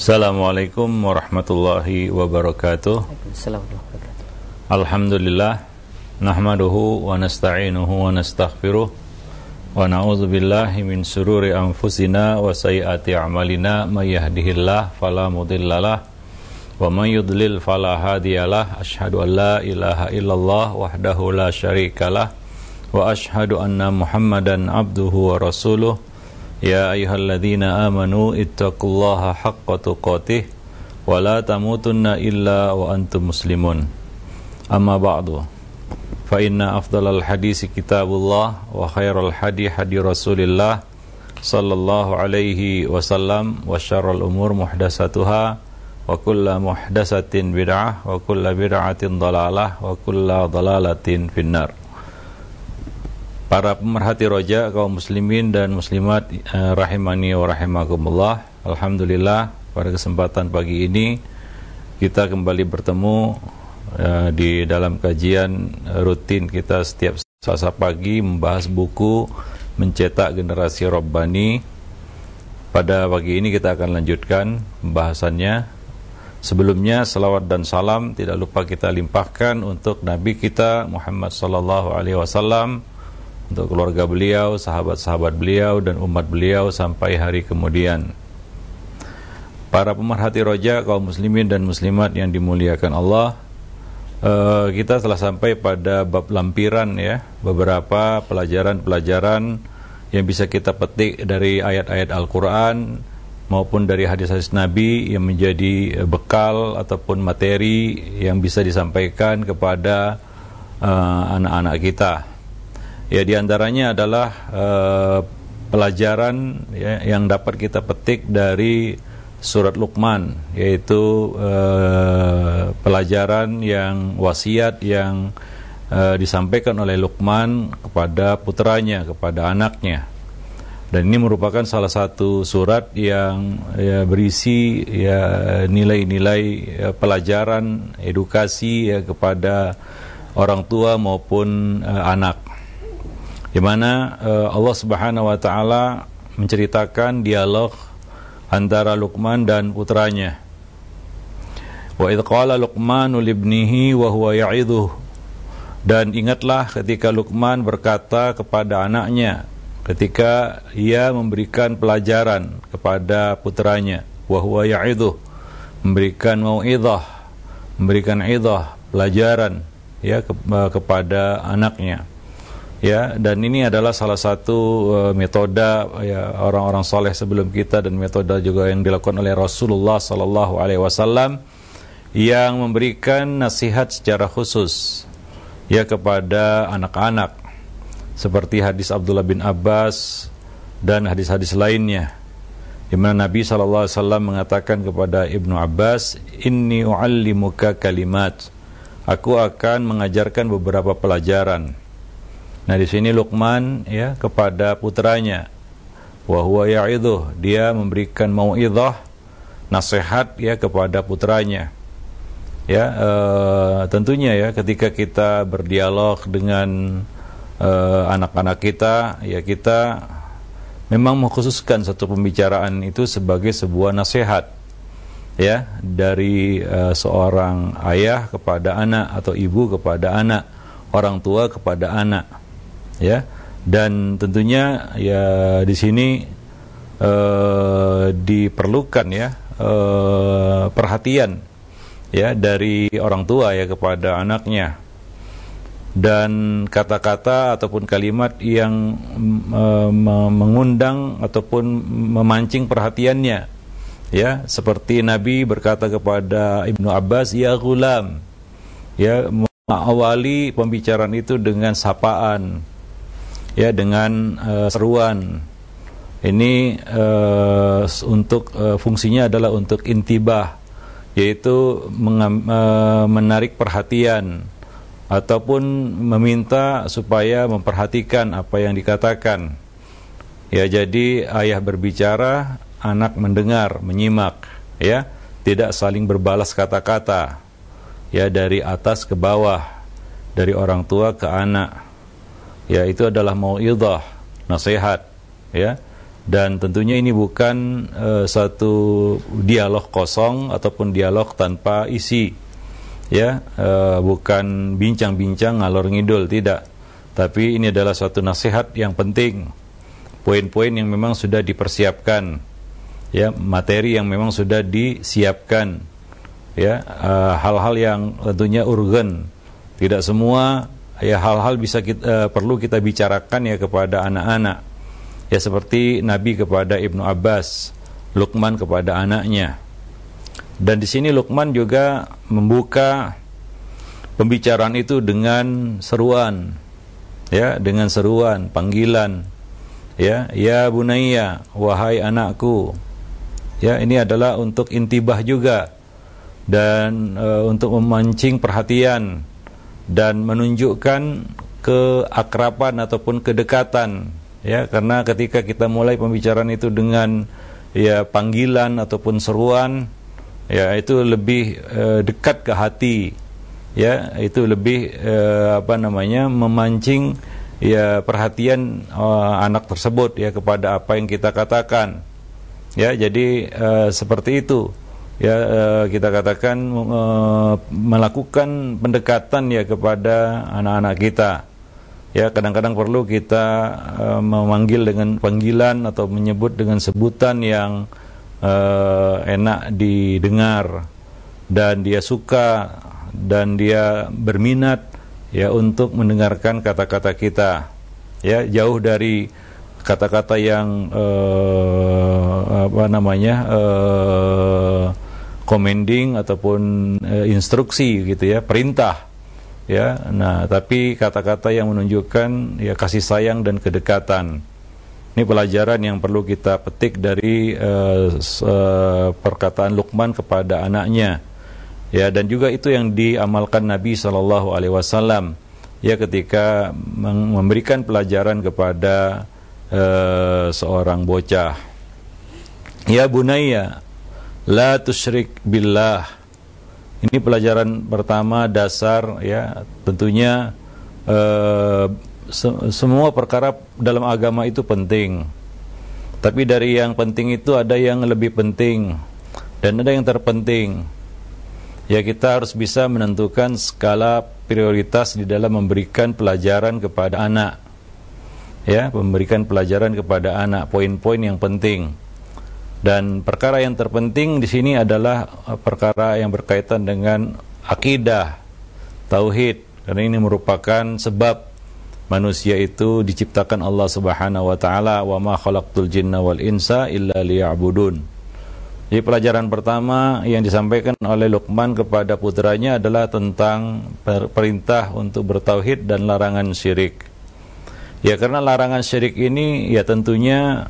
Assalamualaikum warahmatullahi wabarakatuh. Alhamdulillah, nahmaduhu wa nasta'inuhu wa nastaghfiruh wa na'udzu billahi min sururi anfusina wa sayyiati a'malina may yahdihillahu fala mudhillalah wa may yudlil fala hadiyalah. Asyhadu an la ilaha illallah wahdahu la syarikalah wa asyhadu anna Muhammadan abduhu wa rasuluh. Ya ayyuhalladzina amanu ittaqullaha haqqa tuqatih wa la tamutunna illa wa antum muslimun. Amma ba'du. Fa inna afdalal hadisi kitabullah wa khairal hadi hadi Rasulillah sallallahu alaihi wasallam wa syarrul umur muhdatsatuha wa kullu muhdatsatin bid'ah wa kullu bid'atin dhalalah wa kullu dhalalatin finnar. Para pemerhati roja kaum muslimin dan muslimat rahimani wa rahimakumullah. Alhamdulillah, pada kesempatan pagi ini kita kembali bertemu di dalam kajian rutin kita setiap Selasa pagi membahas buku Mencetak Generasi Rabbani. Pada pagi ini kita akan lanjutkan pembahasannya. Sebelumnya salawat dan salam tidak lupa kita limpahkan untuk Nabi kita Muhammad sallallahu alaihi wasallam, untuk keluarga beliau, sahabat-sahabat beliau, dan umat beliau sampai hari kemudian. Para pemerhati roja kaum muslimin dan muslimat yang dimuliakan Allah, kita telah sampai pada bab lampiran ya, beberapa pelajaran-pelajaran yang bisa kita petik dari ayat-ayat Al-Quran maupun dari hadis-hadis Nabi yang menjadi bekal ataupun materi yang bisa disampaikan kepada anak-anak kita. Ya, diantaranya adalah pelajaran ya, yang dapat kita petik dari surat Luqman, yaitu pelajaran yang wasiat yang disampaikan oleh Luqman kepada putranya, kepada anaknya. Dan ini merupakan salah satu surat yang ya, berisi ya, nilai-nilai ya, pelajaran edukasi ya, kepada orang tua maupun anak. Di mana Allah Subhanahu wa taala menceritakan dialog antara Luqman dan putranya. Wa idz qala Luqmanu libnihi wa huwa ya'idhuh. Dan ingatlah ketika Luqman berkata kepada anaknya ketika ia memberikan pelajaran kepada putranya, wa huwa ya'idhuh, memberikan mau'izah, memberikan izah, pelajaran ya kepada anaknya. Ya, dan ini adalah salah satu metode ya, orang-orang soleh sebelum kita, dan metode juga yang dilakukan oleh Rasulullah sallallahu alaihi wasallam yang memberikan nasihat secara khusus ya kepada anak-anak, seperti hadis Abdullah bin Abbas dan hadis-hadis lainnya, di mana Nabi sallallahu alaihi wasallam mengatakan kepada Ibnu Abbas, "Inni u'allimuka kalimat." Aku akan mengajarkan beberapa pelajaran. Nah, di sini Luqman ya kepada putranya, wa huwa ya'idhuh, dia memberikan mau'izah, nasihat ya kepada putranya. Ya, tentunya ya ketika kita berdialog dengan anak-anak kita, ya kita memang mengkhususkan satu pembicaraan itu sebagai sebuah nasihat ya dari seorang ayah kepada anak atau ibu kepada anak, orang tua kepada anak. Ya, dan tentunya ya di sini diperlukan ya perhatian ya dari orang tua ya kepada anaknya, dan kata-kata ataupun kalimat yang mengundang ataupun memancing perhatiannya ya, seperti Nabi berkata kepada Ibnu Abbas, ya ghulam, ya awali pembicaraan itu dengan sapaan ya, dengan seruan. Ini untuk fungsinya adalah untuk intibah, yaitu menarik perhatian ataupun meminta supaya memperhatikan apa yang dikatakan. Ya, jadi ayah berbicara, anak mendengar, menyimak, ya, tidak saling berbalas kata-kata. Ya, dari atas ke bawah, dari orang tua ke anak. Ya, itu adalah mau'izah, nasihat, ya. Dan tentunya ini bukan satu dialog kosong ataupun dialog tanpa isi, ya, bukan bincang-bincang ngalor ngidul, tidak. Tapi ini adalah suatu nasihat yang penting, poin-poin yang memang sudah dipersiapkan, ya, materi yang memang sudah disiapkan, ya, hal-hal yang tentunya urgen. Tidak semua ya hal-hal bisa perlu kita bicarakan ya kepada anak-anak. Ya, seperti Nabi kepada Ibnu Abbas, Luqman kepada anaknya. Dan di sini Luqman juga membuka pembicaraan itu dengan seruan, ya, dengan seruan, panggilan, ya, ya bunayya, wahai anakku. Ya, ini adalah untuk intibah juga dan untuk memancing perhatian dan menunjukkan keakraban ataupun kedekatan. Ya, karena ketika kita mulai pembicaraan itu dengan ya panggilan ataupun seruan, ya itu lebih dekat ke hati, ya itu lebih memancing ya perhatian anak tersebut ya kepada apa yang kita katakan. Ya, jadi seperti itu. Ya, kita katakan melakukan pendekatan ya kepada anak-anak kita. Ya, kadang-kadang perlu kita memanggil dengan panggilan atau menyebut dengan sebutan yang enak didengar dan dia suka dan dia berminat ya untuk mendengarkan kata-kata kita. Ya, jauh dari kata-kata yang commanding ataupun instruksi gitu ya, perintah. Ya, nah tapi kata-kata yang menunjukkan ya kasih sayang dan kedekatan. Ini pelajaran yang perlu kita petik dari perkataan Luqman kepada anaknya. Ya, dan juga itu yang diamalkan Nabi SAW ya ketika memberikan pelajaran kepada seorang bocah. Ya bunayya, la tusyrik billah. Ini pelajaran pertama dasar ya, tentunya semua perkara dalam agama itu penting. Tapi dari yang penting itu ada yang lebih penting dan ada yang terpenting. Ya, kita harus bisa menentukan skala prioritas di dalam memberikan pelajaran kepada anak. Ya, memberikan pelajaran kepada anak, poin-poin yang penting. Dan perkara yang terpenting di sini adalah perkara yang berkaitan dengan akidah, tauhid. Karena ini merupakan sebab manusia itu diciptakan Allah Subhanahu wa taala, wa ma khalaqtul jinna wal insa illa liya'budun. Jadi pelajaran pertama yang disampaikan oleh Luqman kepada putranya adalah tentang perintah untuk bertauhid dan larangan syirik. Ya, karena larangan syirik ini ya tentunya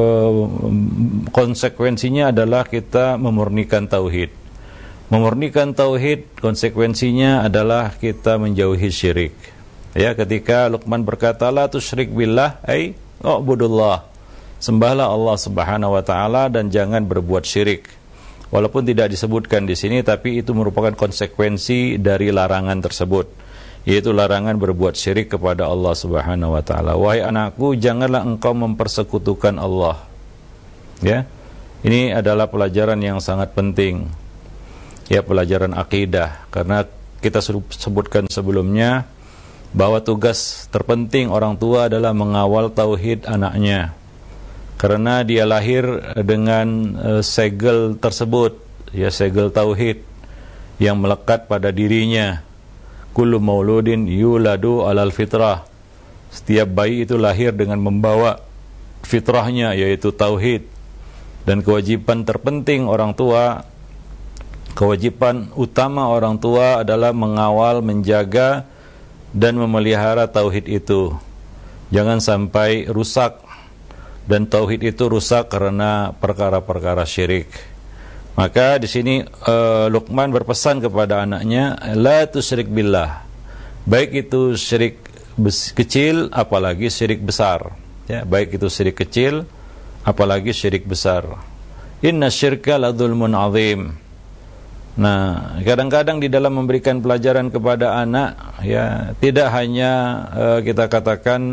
konsekuensinya adalah kita memurnikan tauhid. Memurnikan tauhid konsekuensinya adalah kita menjauhi syirik. Ya, ketika Luqman berkata la tusyrik billah ai ubudullah. Sembahlah Allah Subhanahu wa taala dan jangan berbuat syirik. Walaupun tidak disebutkan di sini, tapi itu merupakan konsekuensi dari larangan tersebut, yaitu larangan berbuat syirik kepada Allah Subhanahu wa taala. Wahai anakku, janganlah engkau mempersekutukan Allah. Ya. Ini adalah pelajaran yang sangat penting. Ya, pelajaran akidah, karena kita sebutkan sebelumnya bahwa tugas terpenting orang tua adalah mengawal tauhid anaknya. Karena dia lahir dengan segel tersebut, ya segel tauhid yang melekat pada dirinya. Kullu mauludin yuladu alal fitrah. Setiap bayi itu lahir dengan membawa fitrahnya, yaitu tauhid. Dan kewajiban terpenting orang tua, kewajiban utama orang tua adalah mengawal, menjaga dan memelihara tauhid itu. Jangan sampai rusak, dan tauhid itu rusak karena perkara-perkara syirik. Maka di sini Luqman berpesan kepada anaknya, la tusyrik billah. Baik itu syirik kecil apalagi syirik besar. Ya, baik itu syirik kecil apalagi syirik besar. Inna syirka la dzulmun azim. Nah, kadang-kadang di dalam memberikan pelajaran kepada anak, ya tidak hanya kita katakan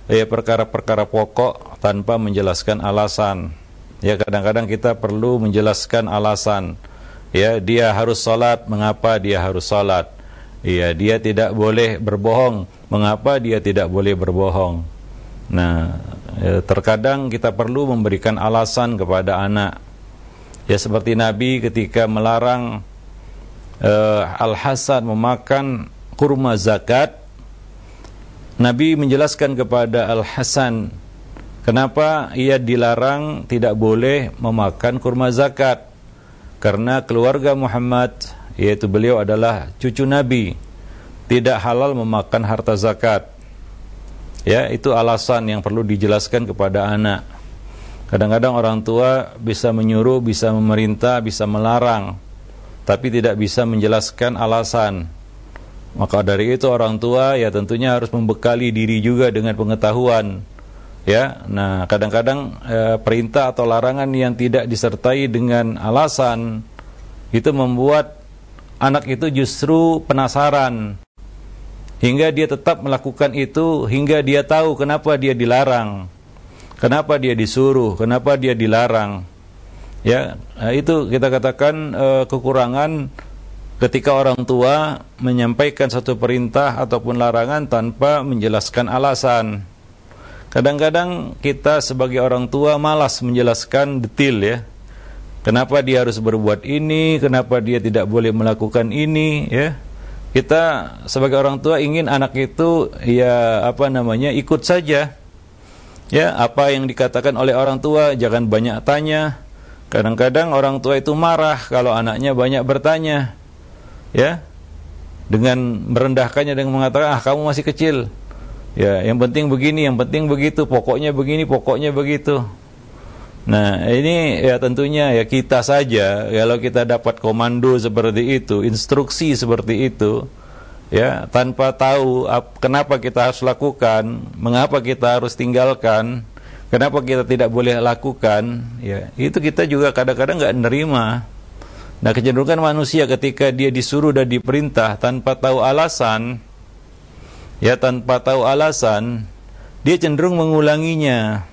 perkara-perkara pokok tanpa menjelaskan alasan. Ya, kadang-kadang kita perlu menjelaskan alasan. Ya, dia harus salat, mengapa dia harus salat? Ya, dia tidak boleh berbohong, mengapa dia tidak boleh berbohong? Nah, terkadang kita perlu memberikan alasan kepada anak. Ya, seperti Nabi ketika melarang Al-Hasan memakan kurma zakat, Nabi menjelaskan kepada Al-Hasan kenapa ia dilarang tidak boleh memakan kurma zakat. Karena keluarga Muhammad, yaitu beliau adalah cucu Nabi, tidak halal memakan harta zakat. Ya, itu alasan yang perlu dijelaskan kepada anak. Kadang-kadang orang tua bisa menyuruh, bisa memerintah, bisa melarang, tapi tidak bisa menjelaskan alasan. Maka dari itu orang tua ya tentunya harus membekali diri juga dengan pengetahuan. Ya, nah kadang-kadang perintah atau larangan yang tidak disertai dengan alasan itu membuat anak itu justru penasaran hingga dia tetap melakukan itu, hingga dia tahu kenapa dia dilarang, kenapa dia disuruh, kenapa dia dilarang. Ya, itu kita katakan kekurangan ketika orang tua menyampaikan satu perintah ataupun larangan tanpa menjelaskan alasan. Kadang-kadang kita sebagai orang tua malas menjelaskan detail ya. Kenapa dia harus berbuat ini, kenapa dia tidak boleh melakukan ini ya. Kita sebagai orang tua ingin anak itu ya ikut saja. Ya, apa yang dikatakan oleh orang tua, jangan banyak tanya. Kadang-kadang orang tua itu marah kalau anaknya banyak bertanya. Ya. Dengan merendahkannya, dengan mengatakan kamu masih kecil. Ya, yang penting begini, yang penting begitu, pokoknya begini, pokoknya begitu. Nah, ini ya tentunya ya kita saja kalau kita dapat komando seperti itu, instruksi seperti itu, ya, tanpa tahu kenapa kita harus lakukan, mengapa kita harus tinggalkan, kenapa kita tidak boleh lakukan, ya, itu kita juga kadang-kadang enggak menerima. Nah, kecenderungan manusia ketika dia disuruh dan diperintah tanpa tahu alasan, ya, tanpa tahu alasan, dia cenderung mengulanginya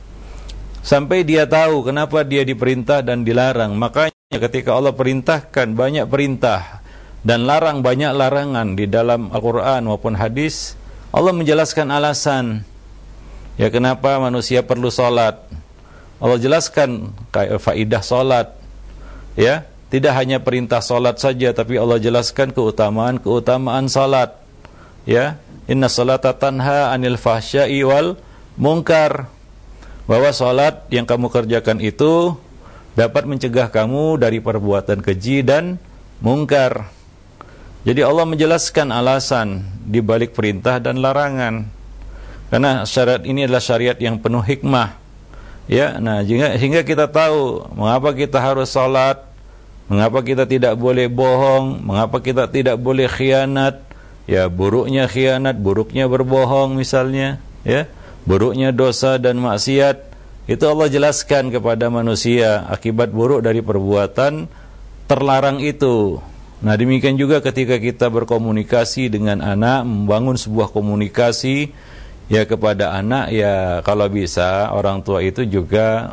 sampai dia tahu kenapa dia diperintah dan dilarang. Makanya ketika Allah perintahkan banyak perintah dan larang banyak larangan di dalam Al-Quran maupun hadis, Allah menjelaskan alasan, ya, kenapa manusia perlu sholat. Allah jelaskan faidah sholat, ya, tidak hanya perintah sholat saja, tapi Allah jelaskan keutamaan sholat, ya. Inna sholata tanha anil fahsya'i wal munkar, bahwa salat yang kamu kerjakan itu dapat mencegah kamu dari perbuatan keji dan mungkar. Jadi Allah menjelaskan alasan di balik perintah dan larangan. Karena syariat ini adalah syariat yang penuh hikmah. Ya, nah sehingga kita tahu mengapa kita harus salat, mengapa kita tidak boleh bohong, mengapa kita tidak boleh khianat. Ya, buruknya khianat, buruknya berbohong misalnya, ya, buruknya dosa dan maksiat, itu Allah jelaskan kepada manusia akibat buruk dari perbuatan terlarang itu. Nah, demikian juga ketika kita berkomunikasi dengan anak, membangun sebuah komunikasi ya kepada anak, ya kalau bisa orang tua itu juga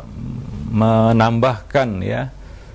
menambahkan ya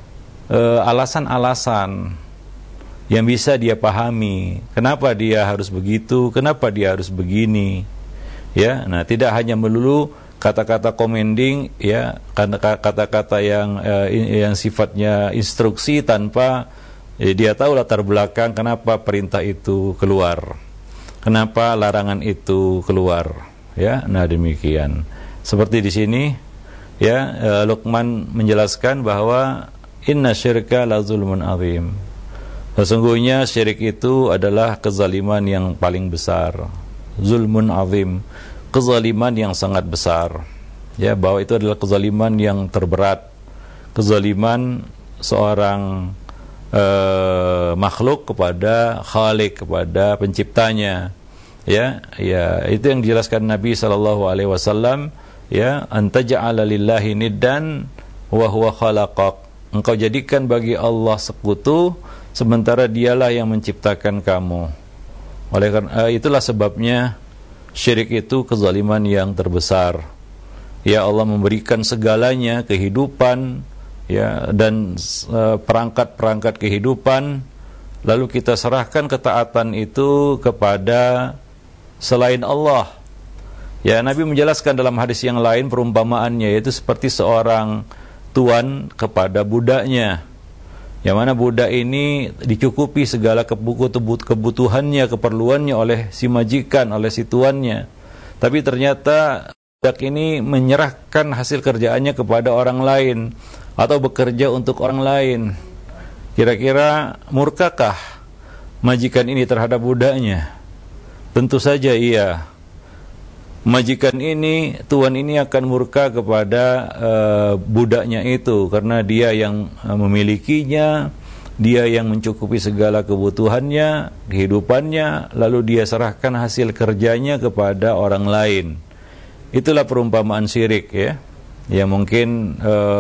alasan-alasan yang bisa dia pahami, kenapa dia harus begitu, kenapa dia harus begini, ya. Nah, tidak hanya melulu kata-kata commanding, ya, kata-kata yang sifatnya instruksi tanpa dia tahu latar belakang kenapa perintah itu keluar, kenapa larangan itu keluar, ya. Nah, demikian. Seperti di sini, ya, Luqman menjelaskan bahwa inna syirka la zulmun azim. Sesungguhnya syirik itu adalah kezaliman yang paling besar. Zulmun azim, kezaliman yang sangat besar. Ya, bahwa itu adalah kezaliman yang terberat. Kezaliman seorang makhluk kepada Khalik, kepada penciptanya. Ya, itu yang dijelaskan Nabi SAW. Ya, antaja'ala lillahi niddan wa huwa khalaqak. Engkau jadikan bagi Allah sekutu sementara dialah yang menciptakan kamu. Oleh karena itulah sebabnya Syirik itu kezaliman yang terbesar. Ya, Allah memberikan segalanya, kehidupan, ya, dan perangkat-perangkat kehidupan, lalu kita serahkan ketaatan itu kepada selain Allah. Ya, Nabi menjelaskan dalam hadis yang lain perumpamaannya, yaitu seperti seorang tuan kepada budaknya, yang mana budak ini dicukupi segala kebutuhannya, keperluannya oleh si majikan, oleh si tuannya. Tapi ternyata budak ini menyerahkan hasil kerjaannya kepada orang lain atau bekerja untuk orang lain. Kira-kira murkakah majikan ini terhadap budaknya? Tentu saja iya. Majikan ini, tuan ini akan murka kepada budaknya itu, karena dia yang memilikinya, dia yang mencukupi segala kebutuhannya, kehidupannya, lalu dia serahkan hasil kerjanya kepada orang lain. Itulah perumpamaan syirik, ya, yang mungkin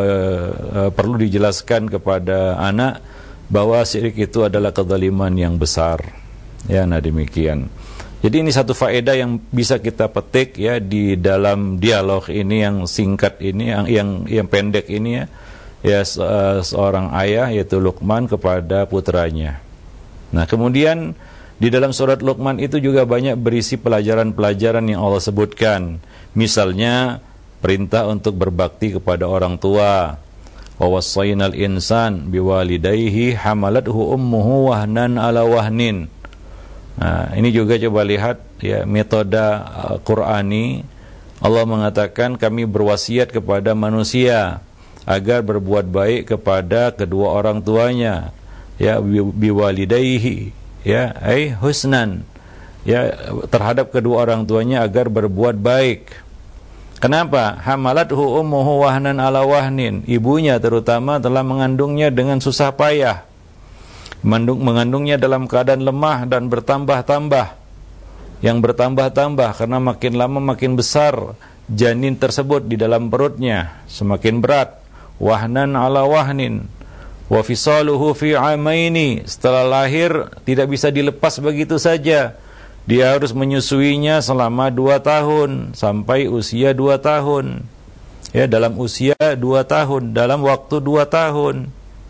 perlu dijelaskan kepada anak bahwa syirik itu adalah kezaliman yang besar. Ya, nah demikian. Jadi ini satu faedah yang bisa kita petik, ya, di dalam dialog ini yang singkat ini, yang pendek ini, ya, seorang ayah yaitu Luqman kepada putranya. Nah, kemudian di dalam surat Luqman itu juga banyak berisi pelajaran-pelajaran yang Allah sebutkan. Misalnya perintah untuk berbakti kepada orang tua. Wa wassaynal insan biwalidayhi hamalathu ummuhu wahnan ala wahnin. Nah, ini juga coba lihat, ya, metode Qur'ani. Allah mengatakan kami berwasiat kepada manusia agar berbuat baik kepada kedua orang tuanya, ya, biwalidayhi, ya, husnan, ya, terhadap kedua orang tuanya agar berbuat baik. Kenapa? Hamalathu ummuhu wahnan ala wahnin. Ibunya terutama telah mengandungnya dengan susah payah, mengandungnya dalam keadaan lemah dan bertambah-tambah, yang bertambah-tambah karena makin lama makin besar janin tersebut di dalam perutnya, semakin berat. Wahnan ala wahnin wa fisaluhu fi amaini. Setelah lahir tidak bisa dilepas begitu saja, dia harus menyusuinya selama 2 tahun sampai usia 2 tahun, ya, dalam usia 2 tahun, dalam waktu 2 tahun,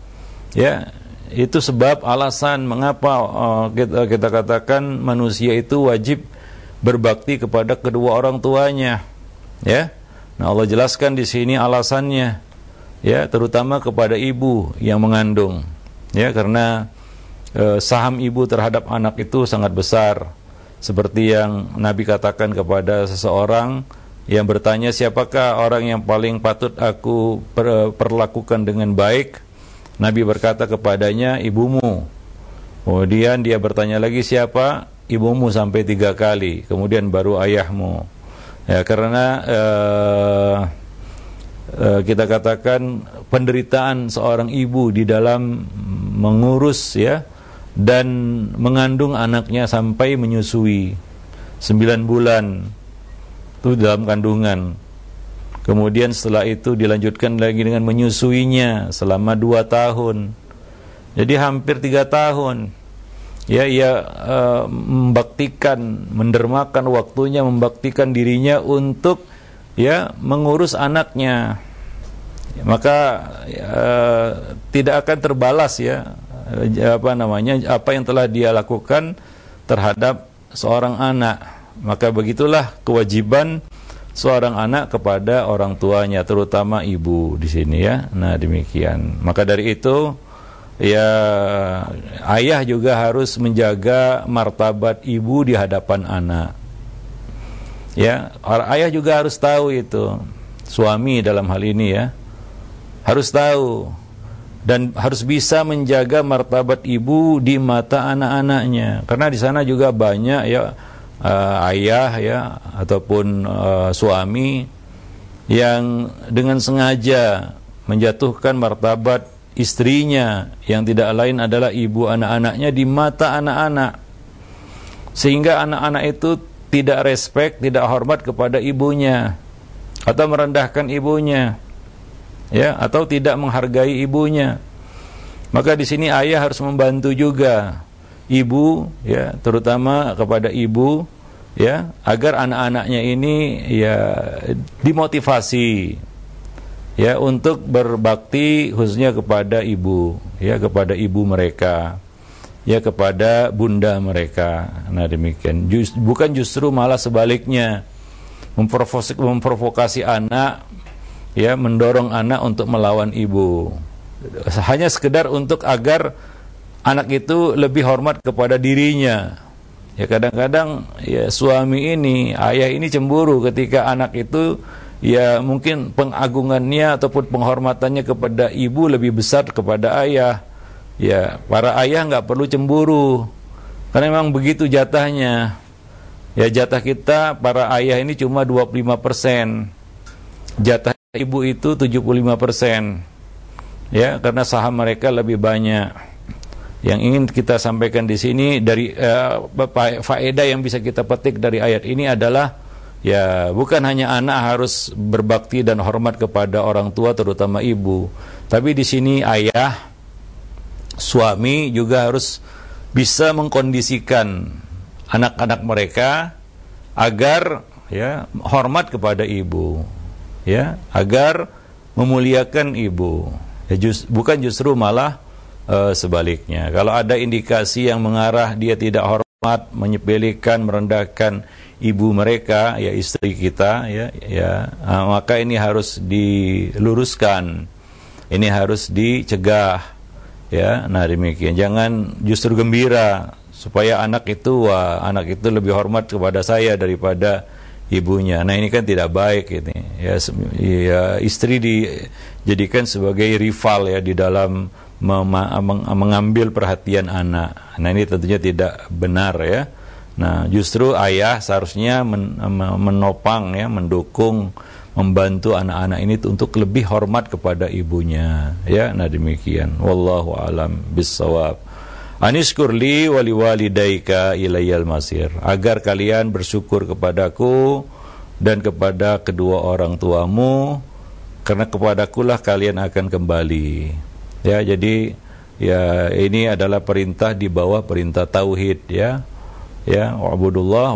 ya. Itu sebab alasan mengapa kita katakan manusia itu wajib berbakti kepada kedua orang tuanya, ya. Nah, Allah jelaskan di sini alasannya, ya, terutama kepada ibu yang mengandung, ya, karena saham ibu terhadap anak itu sangat besar. Seperti yang Nabi katakan kepada seseorang yang bertanya, siapakah orang yang paling patut aku perlakukan dengan baik? Nabi berkata kepadanya, ibumu. Kemudian dia bertanya lagi, siapa? Ibumu, sampai 3 kali. Kemudian baru ayahmu. Ya, karena kita katakan penderitaan seorang ibu di dalam mengurus, ya, dan mengandung anaknya sampai menyusui 9 bulan itu dalam kandungan. Kemudian setelah itu dilanjutkan lagi dengan menyusuinya selama 2 tahun. Jadi hampir 3 tahun. Ya, ia membaktikan, mendermakan waktunya, membaktikan dirinya untuk, ya, mengurus anaknya. Maka tidak akan terbalas, ya, apa yang telah dia lakukan terhadap seorang anak. Maka begitulah kewajiban seorang anak kepada orang tuanya, terutama ibu di sini, ya. Nah, demikian. Maka dari itu, ya, ayah juga harus menjaga martabat ibu di hadapan anak. Ya, ayah juga harus tahu itu. Suami dalam hal ini, ya, harus tahu dan harus bisa menjaga martabat ibu di mata anak-anaknya. Karena di sana juga banyak, ya, ayah, ya, ataupun suami yang dengan sengaja menjatuhkan martabat istrinya yang tidak lain adalah ibu anak-anaknya di mata anak-anak, sehingga anak-anak itu tidak respect, tidak hormat kepada ibunya, atau merendahkan ibunya, ya, atau tidak menghargai ibunya. Maka di sini ayah harus membantu juga ibu, ya, terutama kepada ibu ya, agar anak-anaknya ini ya dimotivasi ya untuk berbakti khususnya kepada ibu, ya, kepada ibu mereka, ya, kepada bunda mereka. Nah, demikian. Bukan justru malah sebaliknya, memprovokasi anak, ya, mendorong anak untuk melawan ibu. Hanya sekedar untuk agar anak itu lebih hormat kepada dirinya. Ya, kadang-kadang ya suami ini, ayah ini cemburu ketika anak itu ya mungkin pengagungannya ataupun penghormatannya kepada ibu lebih besar kepada ayah. Ya, para ayah nggak perlu cemburu, karena memang begitu jatahnya. Ya, jatah kita para ayah ini cuma 25%, jatah ibu itu 75%. Ya, karena saham mereka lebih banyak. Yang ingin kita sampaikan di sini dari faedah yang bisa kita petik dari ayat ini adalah ya, bukan hanya anak harus berbakti dan hormat kepada orang tua, terutama ibu, tapi di sini ayah, suami juga harus bisa mengkondisikan anak-anak mereka agar ya hormat kepada ibu, ya, agar memuliakan ibu. Ya, bukan justru malah sebaliknya. Kalau ada indikasi yang mengarah dia tidak hormat, menyepelekan, merendahkan ibu mereka, ya istri kita, maka ini harus diluruskan, ini harus dicegah, ya. Nah, demikian. Jangan justru gembira supaya anak itu lebih hormat kepada saya daripada ibunya. Nah, ini kan tidak baik ini. Ya, istri dijadikan sebagai rival ya di dalam mengambil perhatian anak. Nah, ini tentunya tidak benar ya. Nah, justru ayah seharusnya menopang ya, mendukung, membantu anak-anak ini untuk lebih hormat kepada ibunya ya. Nah, demikian. Wallahu alam bissawab. Anishkurli wali walidaika ilayyal masir. Agar kalian bersyukur kepadaku dan kepada kedua orang tuamu, karena kepadakulah kalian akan kembali. Ya, jadi ya ini adalah perintah di bawah perintah tauhid ya. Ya, wa'budullah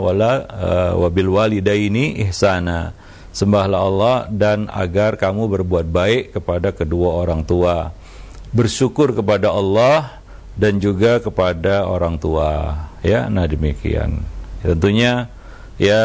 wabil walidaini ihsana. Sembahlah Allah dan agar kamu berbuat baik kepada kedua orang tua. Bersyukur kepada Allah dan juga kepada orang tua. Ya, nah demikian. Tentunya ya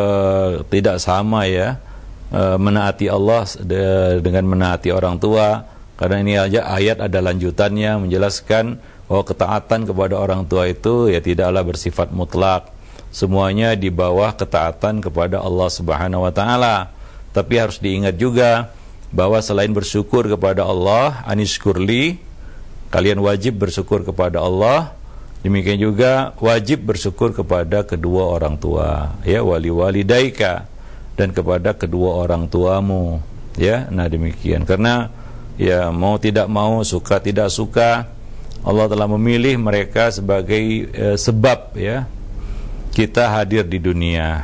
tidak sama ya menaati Allah dengan menaati orang tua. Karena ini aja ayat ada lanjutannya menjelaskan bahwa ketaatan kepada orang tua itu ya tidaklah bersifat mutlak. Semuanya di bawah ketaatan kepada Allah Subhanahu wa taala. Tapi harus diingat juga bahwa selain bersyukur kepada Allah, anishkurli, kalian wajib bersyukur kepada Allah. Demikian juga wajib bersyukur kepada kedua orang tua, ya, wali walidaika, dan kepada kedua orang tuamu, ya. Nah, demikian. Karena ya mau tidak mau, suka tidak suka, Allah telah memilih mereka sebagai sebab ya kita hadir di dunia.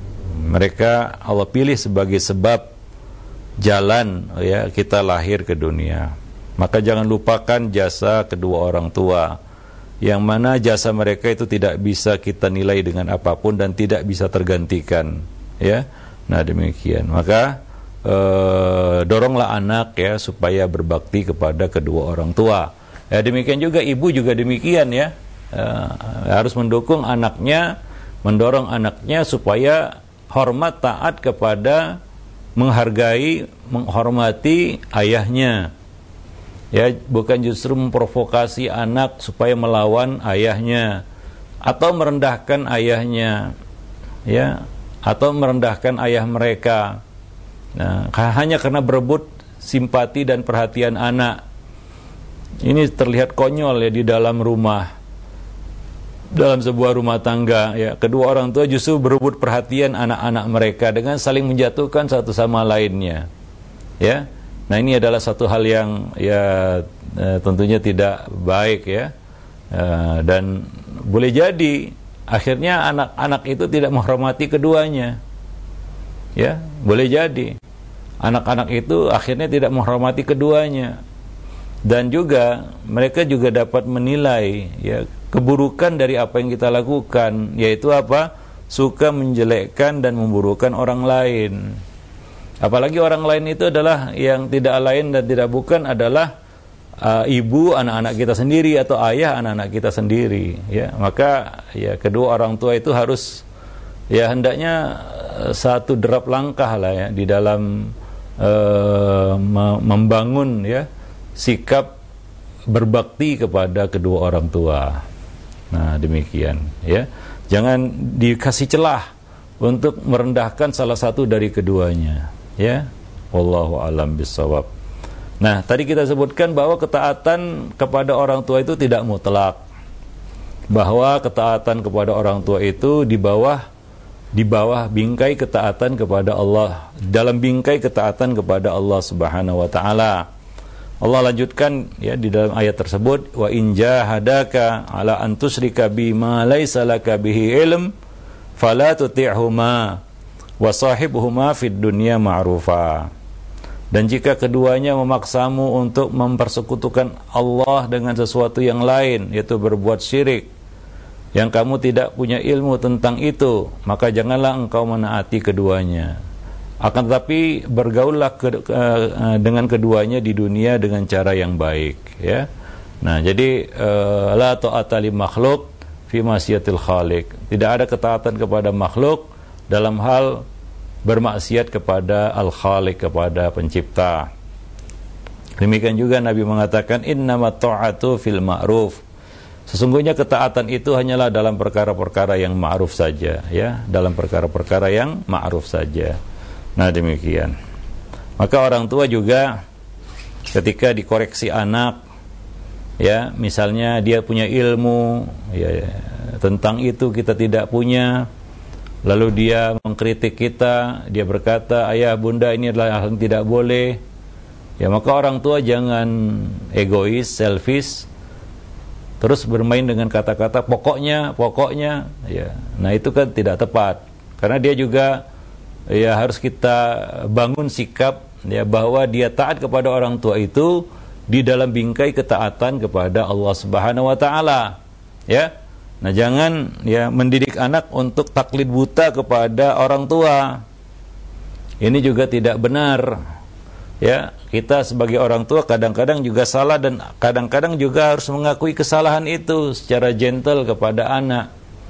Mereka Allah pilih sebagai sebab jalan ya kita lahir ke dunia. Maka jangan lupakan jasa kedua orang tua, yang mana jasa mereka itu tidak bisa kita nilai dengan apapun dan tidak bisa tergantikan ya. Nah, demikian. Maka doronglah anak ya supaya berbakti kepada kedua orang tua. Ya, demikian juga ibu juga demikian ya. Harus mendukung anaknya, mendorong anaknya supaya hormat taat kepada, menghargai, menghormati ayahnya. Ya, bukan justru memprovokasi anak supaya melawan ayahnya atau merendahkan ayahnya. Ya, atau merendahkan ayah mereka. Nah, hanya karena berebut simpati dan perhatian anak. Ini terlihat konyol ya di dalam rumah, dalam sebuah rumah tangga ya. Kedua orang tua justru berebut perhatian anak-anak mereka dengan saling menjatuhkan satu sama lainnya. Ya. Nah, ini adalah satu hal yang ya tentunya tidak baik ya. Dan boleh jadi akhirnya anak-anak itu tidak menghormati keduanya. Ya, boleh jadi anak-anak itu akhirnya tidak menghormati keduanya, dan juga mereka dapat menilai ya keburukan dari apa yang kita lakukan, yaitu apa? suka menjelekkan dan memburukan orang lain. Apalagi orang lain itu adalah yang tidak lain dan tidak bukan adalah ibu anak-anak kita sendiri atau ayah anak-anak kita sendiri, ya. Maka ya kedua orang tua itu harus ya hendaknya satu derap langkah lah ya di dalam membangun ya sikap berbakti kepada kedua orang tua. Nah, demikian ya. Jangan dikasih celah untuk merendahkan salah satu dari keduanya, ya. Wallahu a'lam bishawab. Nah, tadi kita sebutkan bahwa ketaatan kepada orang tua itu tidak mutlak. Bahwa ketaatan kepada orang tua itu di bawah bingkai ketaatan kepada Allah, dalam bingkai ketaatan kepada Allah Subhanahu wa taala. Allah lanjutkan ya di dalam ayat tersebut, wa in jahadaka ala an tusyrika bima laysa laka bihi ilm fala tuti'huma wa sahibhuma fid dunya ma'rufa. Dan jika keduanya memaksamu untuk mempersekutukan Allah dengan sesuatu yang lain, yaitu berbuat syirik, yang kamu tidak punya ilmu tentang itu, maka janganlah engkau menaati keduanya. Akan tetapi bergaullah dengan keduanya di dunia dengan cara yang baik, ya. Nah, jadi la ta'ata li makhluk fi ma'siyatil khaliq. Tidak ada ketaatan kepada makhluk dalam hal bermaksiat kepada al-khaliq, kepada pencipta. Demikian juga Nabi mengatakan innamat ta'atu fil ma'ruf. Sesungguhnya ketaatan itu hanyalah dalam perkara-perkara yang ma'ruf saja, ya, dalam perkara-perkara yang ma'ruf saja. Nah, demikian. Maka orang tua juga ketika dikoreksi anak, ya, misalnya dia punya ilmu ya, tentang itu kita tidak punya, lalu dia mengkritik kita, dia berkata, ayah bunda ini adalah hal yang tidak boleh, ya, maka orang tua jangan egois, selfish, terus bermain dengan kata-kata pokoknya, ya. Nah, itu kan tidak tepat, karena dia juga ya harus kita bangun sikap ya bahwa dia taat kepada orang tua itu di dalam bingkai ketaatan kepada Allah Subhanahu wa taala, ya. Nah, jangan ya mendidik anak untuk taklid buta kepada orang tua. Ini juga tidak benar. Ya, kita sebagai orang tua kadang-kadang juga salah dan kadang-kadang juga harus mengakui kesalahan itu secara gentle kepada anak.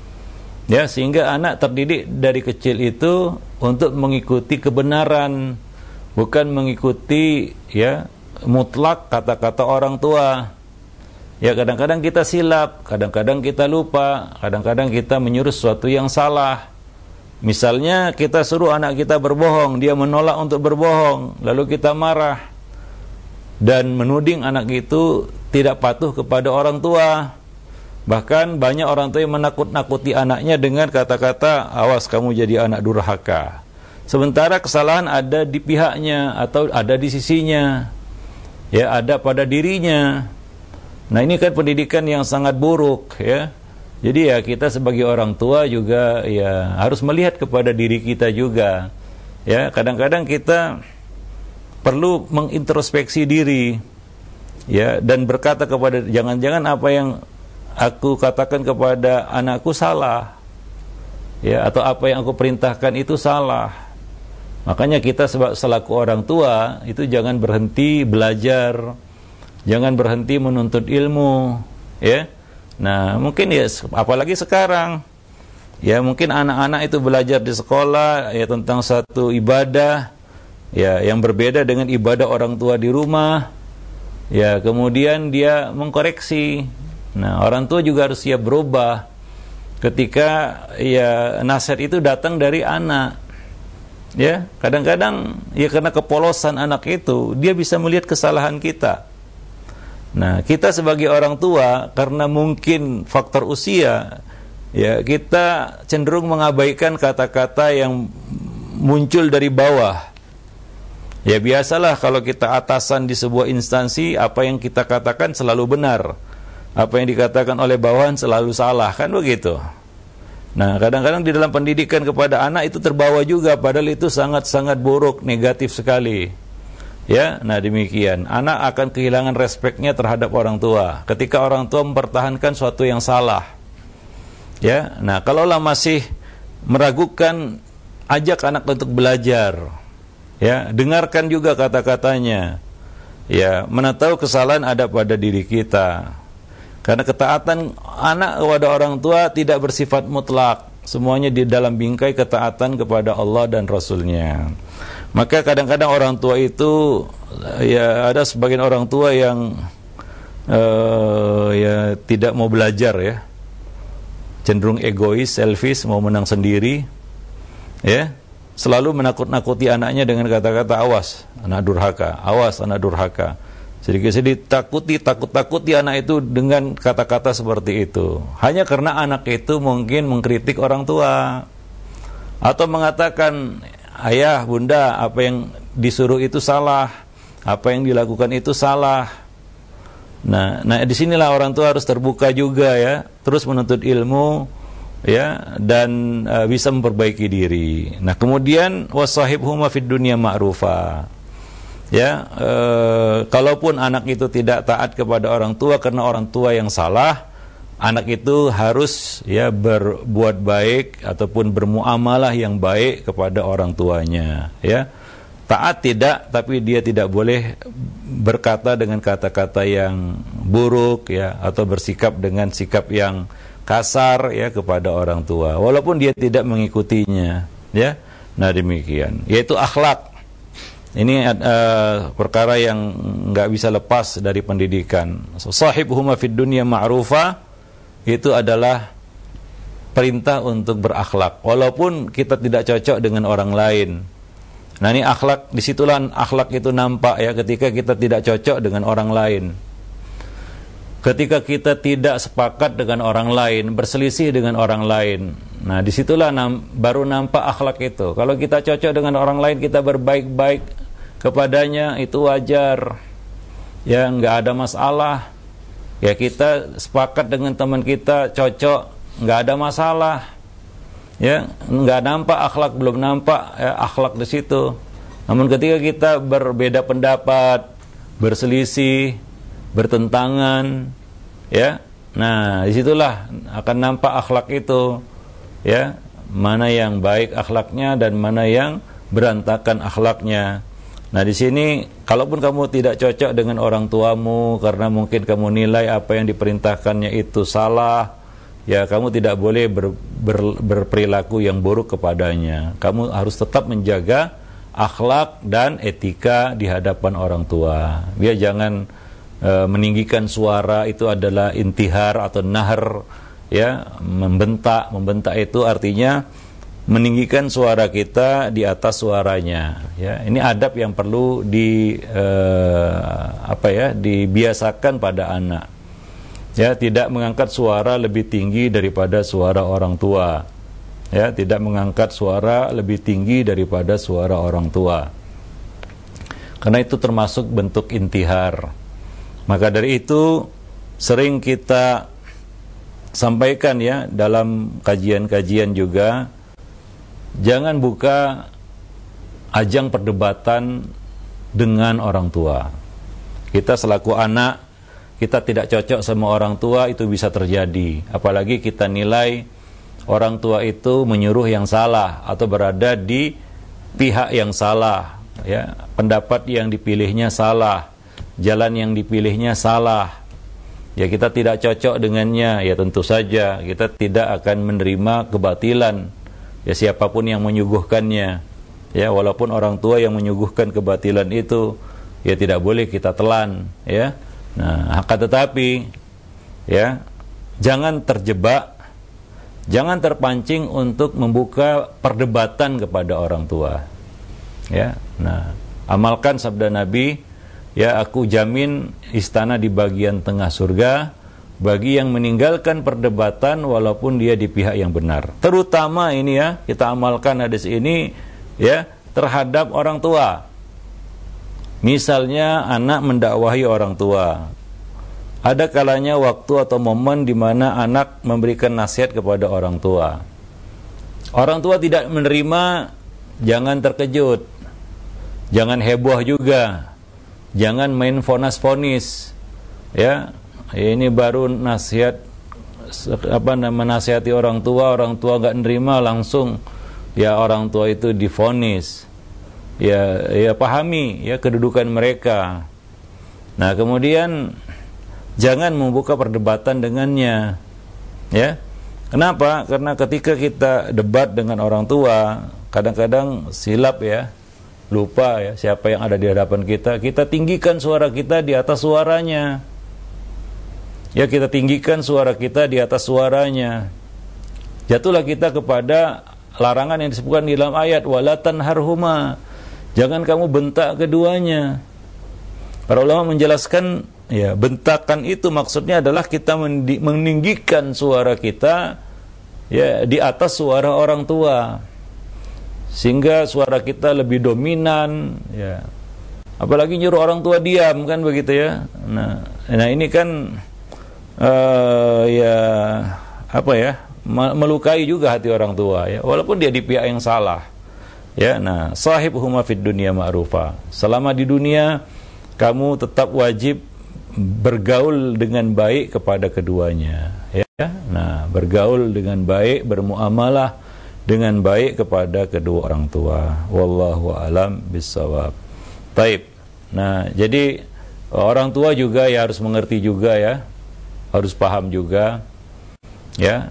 Ya, sehingga anak terdidik dari kecil itu untuk mengikuti kebenaran, bukan mengikuti ya mutlak kata-kata orang tua. Ya, kadang-kadang kita silap, kadang-kadang kita lupa, kadang-kadang kita menyuruh sesuatu yang salah. Misalnya kita suruh anak kita berbohong, dia menolak untuk berbohong, lalu kita marah dan menuding anak itu tidak patuh kepada orang tua. Bahkan banyak orang tua yang menakut-nakuti anaknya dengan kata-kata, awas kamu jadi anak durhaka. Sementara kesalahan ada di pihaknya atau ada di sisinya, ya, ada pada dirinya. Nah, ini kan pendidikan yang sangat buruk, ya. Jadi ya kita sebagai orang tua juga ya harus melihat kepada diri kita juga. Ya, kadang-kadang kita perlu mengintrospeksi diri, ya, dan berkata kepada, jangan-jangan apa yang aku katakan kepada anakku salah, ya, atau apa yang aku perintahkan itu salah. Makanya kita selaku orang tua itu jangan berhenti belajar, jangan berhenti menuntut ilmu, ya. Nah, mungkin ya apalagi sekarang, ya, mungkin anak-anak itu belajar di sekolah ya tentang satu ibadah ya yang berbeda dengan ibadah orang tua di rumah. Ya, kemudian dia mengkoreksi. Nah, orang tua juga harus siap berubah ketika ya nasihat itu datang dari anak. Ya, kadang-kadang ya karena kepolosan anak itu, dia bisa melihat kesalahan kita. Nah, kita sebagai orang tua karena mungkin faktor usia, ya, kita cenderung mengabaikan kata-kata yang muncul dari bawah. Ya, biasalah kalau kita atasan di sebuah instansi, apa yang kita katakan selalu benar, apa yang dikatakan oleh bawahan selalu salah, kan begitu. Nah, kadang-kadang di dalam pendidikan kepada anak itu terbawa juga, padahal itu sangat-sangat buruk, negatif sekali. Ya, nah demikian. Anak akan kehilangan respeknya terhadap orang tua ketika orang tua mempertahankan suatu yang salah. Ya, nah kalaulah masih meragukan, ajak anak untuk belajar. Ya, dengarkan juga kata-katanya. Ya, mana tahu kesalahan ada pada diri kita. Karena ketaatan anak kepada orang tua tidak bersifat mutlak. Semuanya di dalam bingkai ketaatan kepada Allah dan Rasulnya. Maka kadang-kadang orang tua itu, ya ada sebagian orang tua yang ya tidak mau belajar, ya, cenderung egois, selfish, mau menang sendiri, ya, selalu menakut-nakuti anaknya dengan kata-kata awas anak durhaka, awas anak durhaka. Sedikit-sedikit takut-takuti anak itu dengan kata-kata seperti itu. Hanya karena anak itu mungkin mengkritik orang tua atau mengatakan, ayah, bunda, apa yang disuruh itu salah, apa yang dilakukan itu salah. Nah disinilah orang tua harus terbuka juga, ya, terus menuntut ilmu, ya, dan bisa memperbaiki diri. Nah kemudian wasahibhuma fid dunya ma'rufa. Ya, kalaupun anak itu tidak taat kepada orang tua karena orang tua yang salah, anak itu harus, ya, berbuat baik ataupun bermuamalah yang baik kepada orang tuanya, ya. Taat tidak, tapi dia tidak boleh berkata dengan kata-kata yang buruk, ya, atau bersikap dengan sikap yang kasar, ya, kepada orang tua walaupun dia tidak mengikutinya, ya. Nah demikian, yaitu akhlak. Ini perkara yang nggak bisa lepas dari pendidikan. Sahibhuma fid dunya ma'rufa, itu adalah perintah untuk berakhlak walaupun kita tidak cocok dengan orang lain. Nah ini akhlak, disitulah akhlak itu nampak, ya, ketika kita tidak cocok dengan orang lain, ketika kita tidak sepakat dengan orang lain, berselisih dengan orang lain. Nah disitulah baru nampak akhlak itu. Kalau kita cocok dengan orang lain, kita berbaik-baik kepadanya, itu wajar, ya, nggak ada masalah. Ya, kita sepakat dengan teman kita, cocok, nggak ada masalah, ya, nggak nampak akhlak, belum nampak, ya, akhlak di situ. Namun ketika kita berbeda pendapat, berselisih, bertentangan, ya, nah disitulah akan nampak akhlak itu, ya, mana yang baik akhlaknya dan mana yang berantakan akhlaknya. Nah di sini, kalaupun kamu tidak cocok dengan orang tuamu karena mungkin kamu nilai apa yang diperintahkannya itu salah, ya, kamu tidak boleh berperilaku yang buruk kepadanya. Kamu harus tetap menjaga akhlak dan etika di hadapan orang tua. Dia jangan meninggikan suara, itu adalah intihar atau nahar, ya, membentak. Membentak itu artinya meninggikan suara kita di atas suaranya, ya. Ini adab yang perlu dibiasakan pada anak, ya, tidak mengangkat suara lebih tinggi daripada suara orang tua, ya, tidak mengangkat suara lebih tinggi daripada suara orang tua, karena itu termasuk bentuk intihar. Maka dari itu sering kita sampaikan, ya, dalam kajian-kajian juga, jangan buka ajang perdebatan dengan orang tua. Kita selaku anak, kita tidak cocok sama orang tua, itu bisa terjadi. Apalagi kita nilai orang tua itu menyuruh yang salah atau berada di pihak yang salah, ya, pendapat yang dipilihnya salah, jalan yang dipilihnya salah. Ya, kita tidak cocok dengannya, ya tentu saja kita tidak akan menerima kebatilan, ya, siapapun yang menyuguhkannya, ya, walaupun orang tua yang menyuguhkan kebatilan itu, ya, tidak boleh kita telan, ya. Nah, akan tetapi, ya, jangan terjebak, jangan terpancing untuk membuka perdebatan kepada orang tua, ya. Nah, amalkan sabda Nabi, ya, aku jamin istana di bagian tengah surga bagi yang meninggalkan perdebatan walaupun dia di pihak yang benar. Terutama ini, ya, kita amalkan hadis ini, ya, terhadap orang tua. Misalnya anak mendakwahi orang tua. Ada kalanya waktu atau momen di mana anak memberikan nasihat kepada orang tua. Orang tua tidak menerima, jangan terkejut. Jangan heboh juga. Jangan main fonis-fonis, ya. Ini baru nasihat menasihati orang tua nggak nerima, langsung ya orang tua itu divonis. Ya pahami ya kedudukan mereka. Nah, kemudian jangan membuka perdebatan dengannya. Ya. Kenapa? Karena ketika kita debat dengan orang tua, kadang-kadang silap ya. Lupa ya siapa yang ada di hadapan kita. Kita tinggikan suara kita di atas suaranya. Ya, kita tinggikan suara kita di atas suaranya. Jatuhlah kita kepada larangan yang disebutkan di dalam ayat, wala tanharhuma. Jangan kamu bentak keduanya. Para ulama menjelaskan, ya, bentakan itu maksudnya adalah kita meninggikan suara kita ya di atas suara orang tua, sehingga suara kita lebih dominan, ya. Apalagi nyuruh orang tua diam, kan begitu ya. Nah ini kan melukai juga hati orang tua ya, walaupun dia di pihak yang salah. Ya, nah, sahibhuma fid dunya ma'rufa. Selama di dunia kamu tetap wajib bergaul dengan baik kepada keduanya, ya. Nah, bergaul dengan baik, bermuamalah dengan baik kepada kedua orang tua. Wallahu a'lam bissawab. Taib. Nah, jadi orang tua juga ya harus mengerti juga ya, harus paham juga, ya.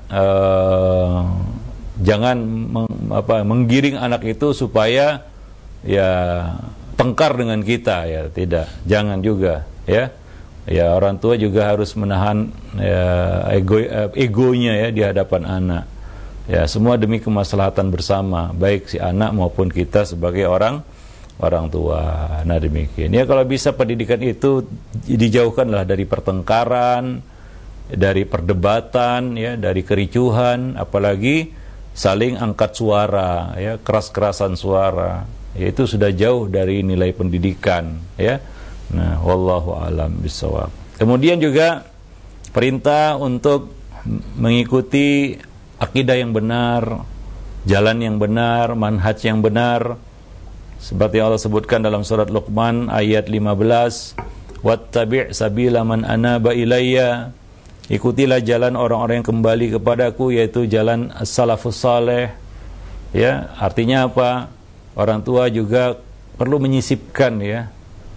Jangan menggiring anak itu supaya ya tengkar dengan kita, ya, tidak. Jangan juga, ya. Ya, orang tua juga harus menahan ya, egonya ya di hadapan anak. Ya, semua demi kemaslahatan bersama, baik si anak maupun kita sebagai orang tua. Nah, demikian. Ya, kalau bisa pendidikan itu dijauhkanlah dari pertengkaran, dari perdebatan, ya, dari kericuhan, apalagi saling angkat suara, ya, keras-kerasan suara. Ya, itu sudah jauh dari nilai pendidikan, ya. Nah, wallahu a'lam bishawab. Kemudian juga perintah untuk mengikuti akidah yang benar, jalan yang benar, manhaj yang benar. Seperti Allah sebutkan dalam surat Luqman ayat 15, "Wattabi' sabila man anaba ilayya." Ikutilah jalan orang-orang yang kembali kepadaku, yaitu jalan as-salafus saleh. Ya, artinya apa? Orang tua juga perlu menyisipkan ya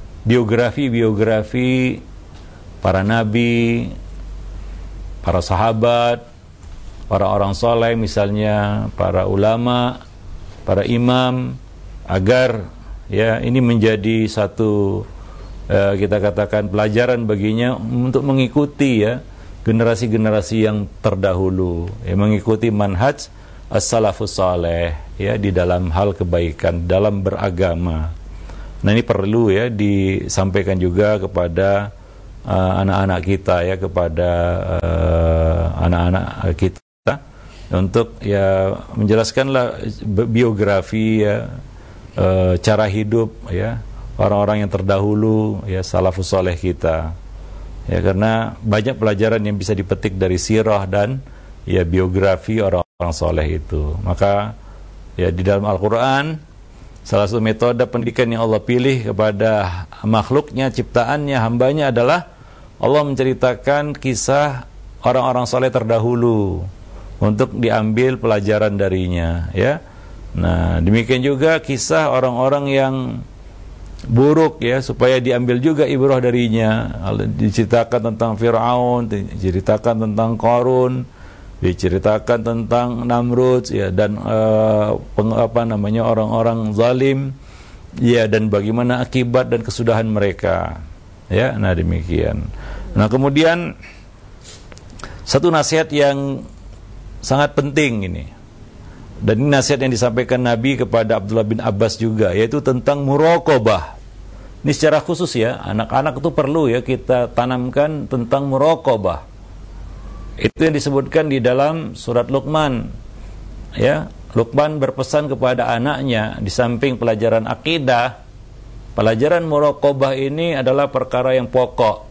biografi para nabi, para sahabat, orang-orang soleh, misalnya para ulama, para imam, agar ya ini menjadi satu kita katakan pelajaran baginya untuk mengikuti ya generasi-generasi yang terdahulu, ya, mengikuti manhaj as-salafus saleh ya di dalam hal kebaikan, dalam beragama. Nah, ini perlu ya disampaikan juga kepada anak-anak kita ya, kepada anak-anak kita untuk ya menjelaskanlah biografi ya, cara hidup ya orang-orang yang terdahulu ya, salafus saleh kita. Ya, karena banyak pelajaran yang bisa dipetik dari sirah dan ya biografi orang-orang saleh itu. Maka ya di dalam Al-Qur'an salah satu metode pendidikan yang Allah pilih kepada makhluknya, ciptaannya, hambanya adalah Allah menceritakan kisah orang-orang saleh terdahulu untuk diambil pelajaran darinya, ya. Nah, demikian juga kisah orang-orang yang buruk ya, supaya diambil juga ibrah darinya. Diceritakan tentang Fir'aun, diceritakan tentang Qarun, diceritakan tentang Namrud ya, dan orang-orang zalim ya, dan bagaimana akibat dan kesudahan mereka ya. Nah, demikian. Nah, kemudian satu nasihat yang sangat penting ini, dan ini nasihat yang disampaikan Nabi kepada Abdullah bin Abbas juga, yaitu tentang muraqabah. Ini secara khusus ya, anak-anak itu perlu ya kita tanamkan tentang muraqabah. Itu yang disebutkan di dalam surat Luqman. Ya, Luqman berpesan kepada anaknya, di samping pelajaran akidah, pelajaran muraqabah ini adalah perkara yang pokok.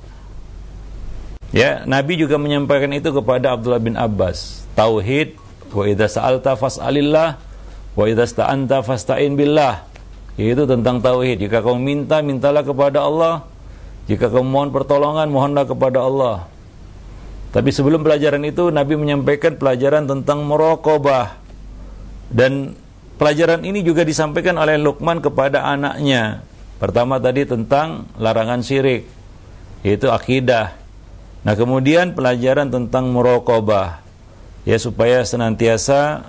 Ya, Nabi juga menyampaikan itu kepada Abdullah bin Abbas. Tauhid, wa idza sa'alta fas'alillah, wa idza sta'anta fasta'in billah. Itu tentang tauhid. Jika kamu minta, mintalah kepada Allah. Jika kamu mohon pertolongan, mohonlah kepada Allah. Tapi sebelum pelajaran itu Nabi menyampaikan pelajaran tentang muraqabah. Dan pelajaran ini juga disampaikan oleh Luqman kepada anaknya. Pertama tadi tentang larangan syirik, yaitu akidah. Nah, kemudian pelajaran tentang muraqabah, ya, supaya senantiasa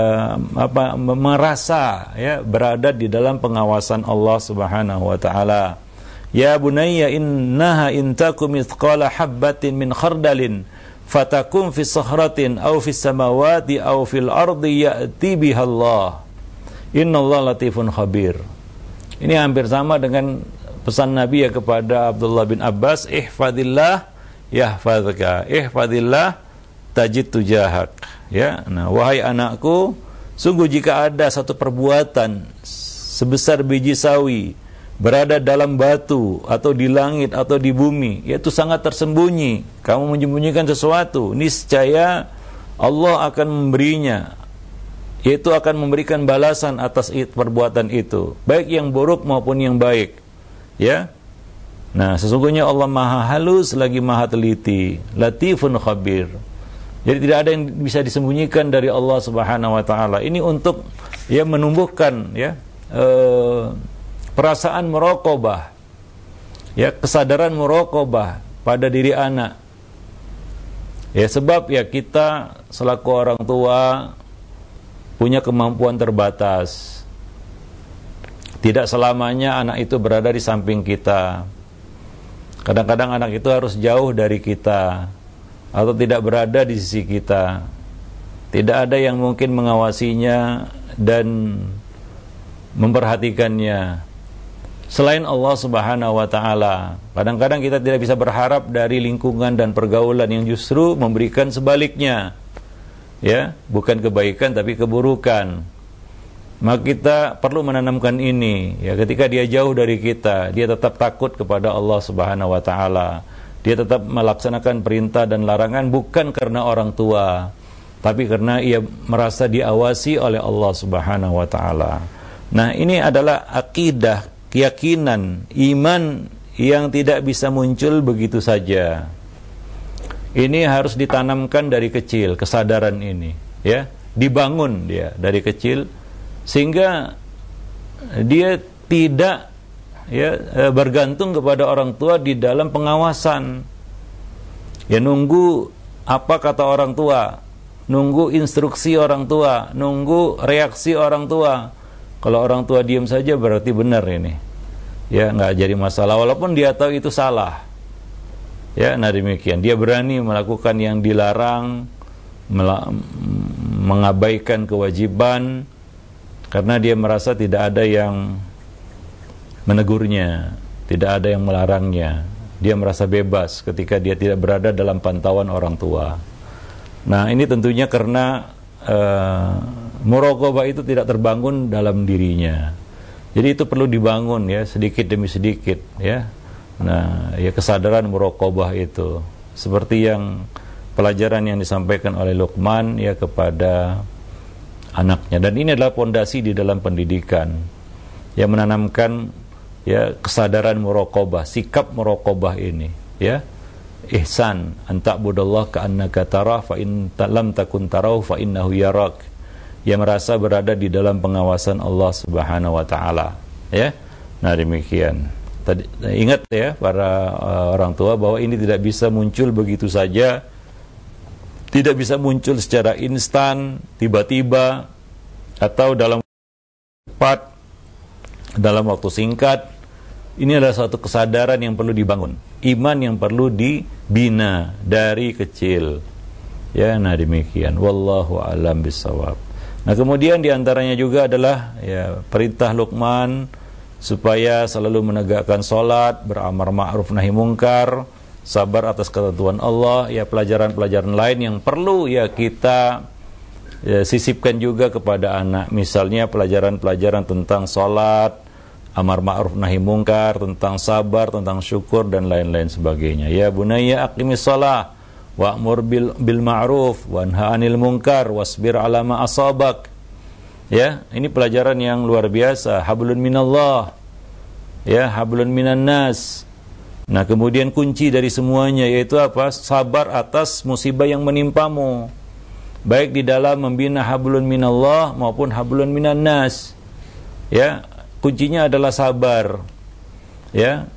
merasa, ya, berada di dalam pengawasan Allah Subhanahu wa taala. Ya bunayya innaha in takum mithqala habbatin min khardalin fatakum fi sakhratin aw fis samawati aw fil ardi ya'ti biha Allah. Innallaha latifun khabir. Ini hampir sama dengan pesan Nabi ya kepada Abdullah bin Abbas, ihfadillah yahfazka, ihfadillah tajid tujahak. Ya, nah, wahai anakku, sungguh jika ada satu perbuatan sebesar biji sawi berada dalam batu atau di langit atau di bumi, yaitu sangat tersembunyi, kamu menyembunyikan sesuatu, niscaya Allah akan memberinya, yaitu akan memberikan balasan atas perbuatan itu, baik yang buruk maupun yang baik. Ya, nah, sesungguhnya Allah maha halus lagi maha teliti, latifun khabir. Jadi tidak ada yang bisa disembunyikan dari Allah Subhanahu wa taala. Ini untuk, ya, menumbuhkan, ya, perasaan muraqabah, ya, kesadaran muraqabah pada diri anak. Ya, sebab ya kita selaku orang tua punya kemampuan terbatas. Tidak selamanya anak itu berada di samping kita. Kadang-kadang anak itu harus jauh dari kita atau tidak berada di sisi kita. Tidak ada yang mungkin mengawasinya dan memperhatikannya selain Allah Subhanahu wa taala. Kadang-kadang kita tidak bisa berharap dari lingkungan dan pergaulan yang justru memberikan sebaliknya. Ya, bukan kebaikan tapi keburukan. Maka kita perlu menanamkan ini, ya, ketika dia jauh dari kita, dia tetap takut kepada Allah Subhanahu wa taala. Dia tetap melaksanakan perintah dan larangan bukan karena orang tua, tapi karena ia merasa diawasi oleh Allah Subhanahu wa taala. Nah, ini adalah akidah, keyakinan, iman yang tidak bisa muncul begitu saja. Ini harus ditanamkan dari kecil, kesadaran ini, ya, dibangun dia dari kecil sehingga dia tidak, ya, bergantung kepada orang tua di dalam pengawasan. Ya, nunggu apa kata orang tua, nunggu instruksi orang tua, nunggu reaksi orang tua. Kalau orang tua diam saja berarti benar ini. Ya, nggak jadi masalah walaupun dia tahu itu salah. Ya, nah demikian. Dia berani melakukan yang dilarang, mengabaikan kewajiban karena dia merasa tidak ada yang menegurnya, tidak ada yang melarangnya. Dia merasa bebas ketika dia tidak berada dalam pantauan orang tua. Nah, ini tentunya karena muraqabah itu tidak terbangun dalam dirinya. Jadi itu perlu dibangun, ya, sedikit demi sedikit, ya. Nah, ya, kesadaran muraqabah itu seperti yang pelajaran yang disampaikan oleh Luqman, ya, kepada anaknya. Dan ini adalah pondasi di dalam pendidikan yang menanamkan, ya, kesadaran muraqabah, sikap muraqabah ini, ya. Ihsan an ta'budallah ka'annaka tarah fa in lam takun tarahu fa innahu yarak. Yang merasa berada di dalam pengawasan Allah Subhanahu wa taala, ya. Nah, demikian. Tadi ingat, ya, para orang tua, bahwa ini tidak bisa muncul begitu saja. Tidak bisa muncul secara instan, tiba-tiba atau dalam cepat, dalam waktu singkat. Ini adalah suatu kesadaran yang perlu dibangun, iman yang perlu dibina dari kecil. Ya, nah demikian. Wallahu a'lam bishawab. Nah, kemudian diantaranya juga adalah, ya, perintah Luqman supaya selalu menegakkan salat, beramar ma'ruf nahi mungkar, sabar atas ketentuan Allah. Ya, pelajaran-pelajaran lain yang perlu, ya, kita, ya, sisipkan juga kepada anak. Misalnya pelajaran-pelajaran tentang salat, amar ma'ruf nahi mungkar, tentang sabar, tentang syukur dan lain-lain sebagainya. Ya bunayya aqimis shalah wa'mur bil ma'ruf wanha 'anil munkar wasbir 'ala ma asabak. Ya, ini pelajaran yang luar biasa. Hablun minallah, ya, hablun minan nas. Nah, kemudian kunci dari semuanya yaitu apa? Sabar atas musibah yang menimpamu, baik di dalam membina hablun minallah maupun hablun minan nas. Ya, kuncinya adalah sabar. Ya.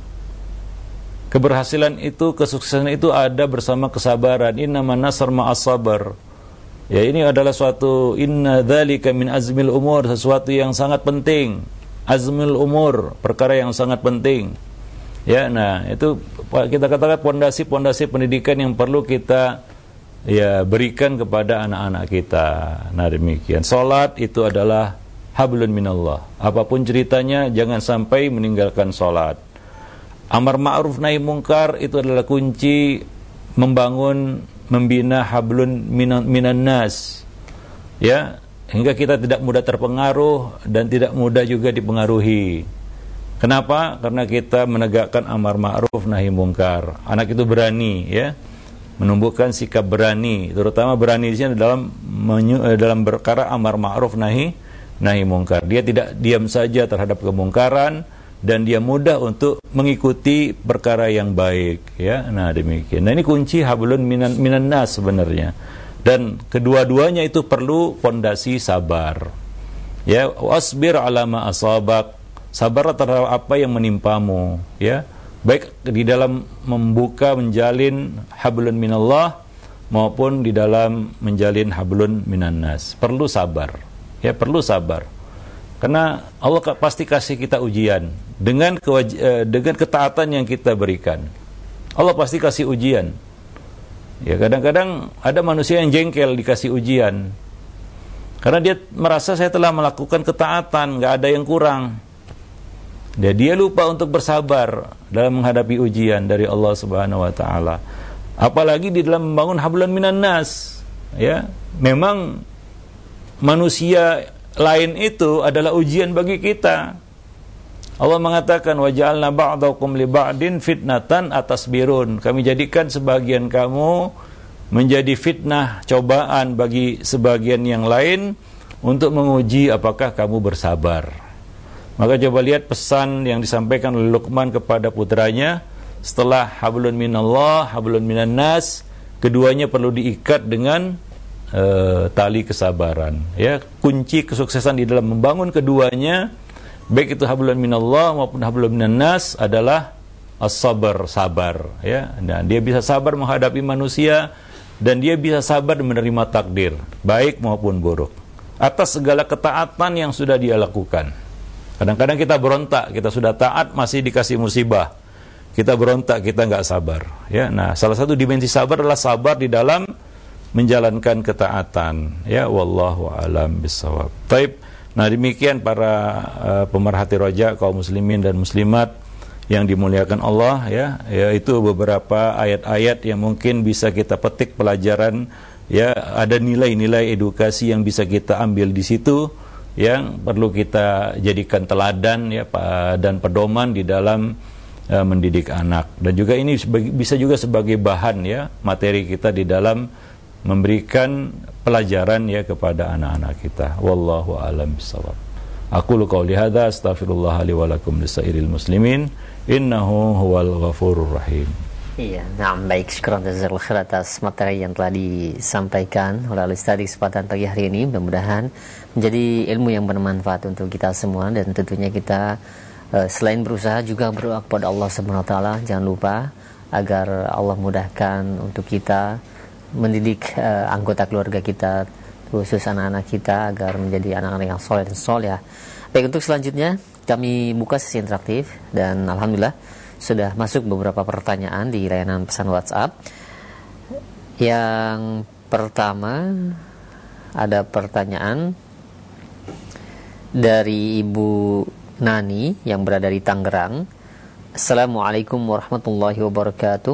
Keberhasilan itu, kesuksesan itu ada bersama kesabaran. Innaman nasr ma'as sabar. Ya, ini adalah suatu inna dzalika min azmil umur, sesuatu yang sangat penting. Azmil umur, perkara yang sangat penting. Ya, nah itu kita katakan pondasi-pondasi pendidikan yang perlu kita ya berikan kepada anak-anak kita. Nah, demikian. Salat itu adalah hablun minallah. Apapun ceritanya jangan sampai meninggalkan salat. Amar ma'ruf nahi mungkar itu adalah kunci membangun, membina hablun minan nas. Ya, hingga kita tidak mudah terpengaruh dan tidak mudah juga dipengaruhi. Kenapa? Karena kita menegakkan amar ma'ruf nahi mungkar. Anak itu berani, ya, menumbuhkan sikap berani, terutama berani di sini dalam perkara amar ma'ruf nahi mungkar. Dia tidak diam saja terhadap kemungkaran dan dia mudah untuk mengikuti perkara yang baik, ya. Nah, demikian. Nah, ini kunci hablun minan nas sebenarnya. Dan kedua-duanya itu perlu fondasi sabar. Ya, wasbir ala ma asabak. Sabarlah terhadap apa yang menimpamu, ya. Baik di dalam membuka, menjalin hablun minallah maupun di dalam menjalin hablun minan nas. Perlu sabar. Ya, perlu sabar. Karena Allah pasti kasih kita ujian dengan ketaatan yang kita berikan. Allah pasti kasih ujian. Ya, kadang-kadang ada manusia yang jengkel dikasih ujian. Karena dia merasa saya telah melakukan ketaatan, nggak ada yang kurang. Dia lupa untuk bersabar dalam menghadapi ujian dari Allah Subhanahu wa taala. Apalagi di dalam membangun hablun minan nas. Ya, memang manusia lain itu adalah ujian bagi kita. Allah mengatakan waja'alna ba'dakum li ba'din fitnatan atasbirun. Kami jadikan sebagian kamu menjadi fitnah, cobaan bagi sebagian yang lain untuk menguji apakah kamu bersabar. Maka coba lihat pesan yang disampaikan oleh Luqman kepada putranya setelah hablun minallah, hablun minan nas, keduanya perlu diikat dengan tali kesabaran. Ya, kunci kesuksesan di dalam membangun keduanya, baik itu hablun minallah maupun hablun minan nas, adalah as-sabar, sabar, ya. Dan dia bisa sabar menghadapi manusia dan dia bisa sabar menerima takdir, baik maupun buruk, atas segala ketaatan yang sudah dia lakukan. Kadang-kadang kita berontak, kita sudah taat masih dikasih musibah. Kita berontak, kita nggak sabar. Ya, nah salah satu dimensi sabar adalah sabar di dalam menjalankan ketaatan. Ya, wallahu a'lam bishawab. Baik. Nah, demikian para pemerhati roja kaum muslimin dan muslimat yang dimuliakan Allah, ya, yaitu beberapa ayat-ayat yang mungkin bisa kita petik pelajaran, ya, ada nilai-nilai edukasi yang bisa kita ambil di situ, yang perlu kita jadikan teladan, ya, dan pedoman di dalam mendidik anak. Dan juga ini bisa juga sebagai bahan, ya, materi kita di dalam memberikan pelajaran, ya, kepada anak-anak kita. Wallahu a'lam bishawab. Aqulu qouli hadza astaghfirullah li wa lakum lisairil muslimin innahu huwal ghafurur rahim. Iya, nah baik, syukur jazakallahu khair atas materi yang telah disampaikan oleh Ustaz di kesempatan pagi hari ini. Mudah-mudahan menjadi ilmu yang bermanfaat untuk kita semua, dan tentunya kita selain berusaha juga berdoa kepada Allah Subhanahu wa taala. Jangan lupa agar Allah mudahkan untuk kita mendidik anggota keluarga kita, khusus anak-anak kita, agar menjadi anak-anak yang soleh dan soleh. Baik, untuk selanjutnya kami buka sesi interaktif, dan alhamdulillah sudah masuk beberapa pertanyaan di layanan pesan WhatsApp. Yang pertama, ada pertanyaan dari Ibu Nani yang berada di Tangerang. Assalamualaikum warahmatullahi wabarakatuh.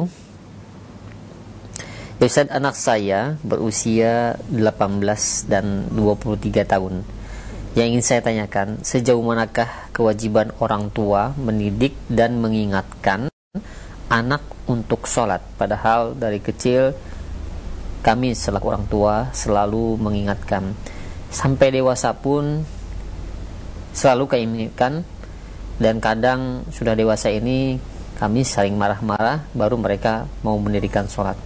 Ya Ustaz, anak saya berusia 18 dan 23 tahun. Yang ingin saya tanyakan, sejauh manakah kewajiban orang tua mendidik dan mengingatkan anak untuk sholat? Padahal dari kecil kami selaku orang tua selalu mengingatkan. Sampai dewasa pun selalu kami ingatkan, dan kadang sudah dewasa ini Kamis saling marah-marah, baru mereka mau mendirikan sholat.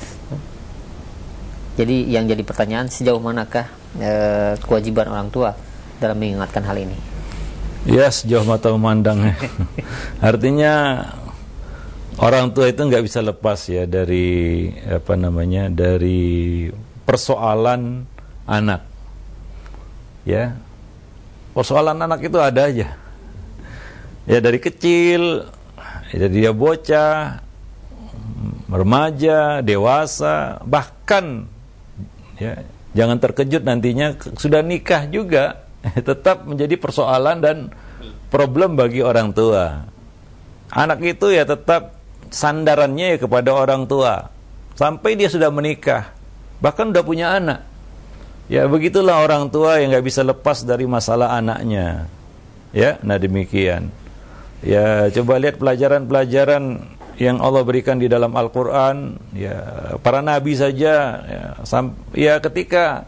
Jadi yang jadi pertanyaan, sejauh manakah kewajiban orang tua dalam mengingatkan hal ini? Ya, sejauh mata memandang. Artinya orang tua itu nggak bisa lepas ya dari dari persoalan anak. Ya, persoalan anak itu ada aja. Ya, dari kecil, dari dia bocah, remaja, dewasa, bahkan ya, jangan terkejut nantinya sudah nikah juga tetap menjadi persoalan dan problem bagi orang tua. Anak itu ya tetap sandarannya ya kepada orang tua sampai dia sudah menikah, bahkan udah punya anak. Ya, begitulah orang tua yang nggak bisa lepas dari masalah anaknya. Ya, nah demikian. Ya, coba lihat pelajaran-pelajaran yang Allah berikan di dalam Al-Quran. Ya, para nabi saja ya ketika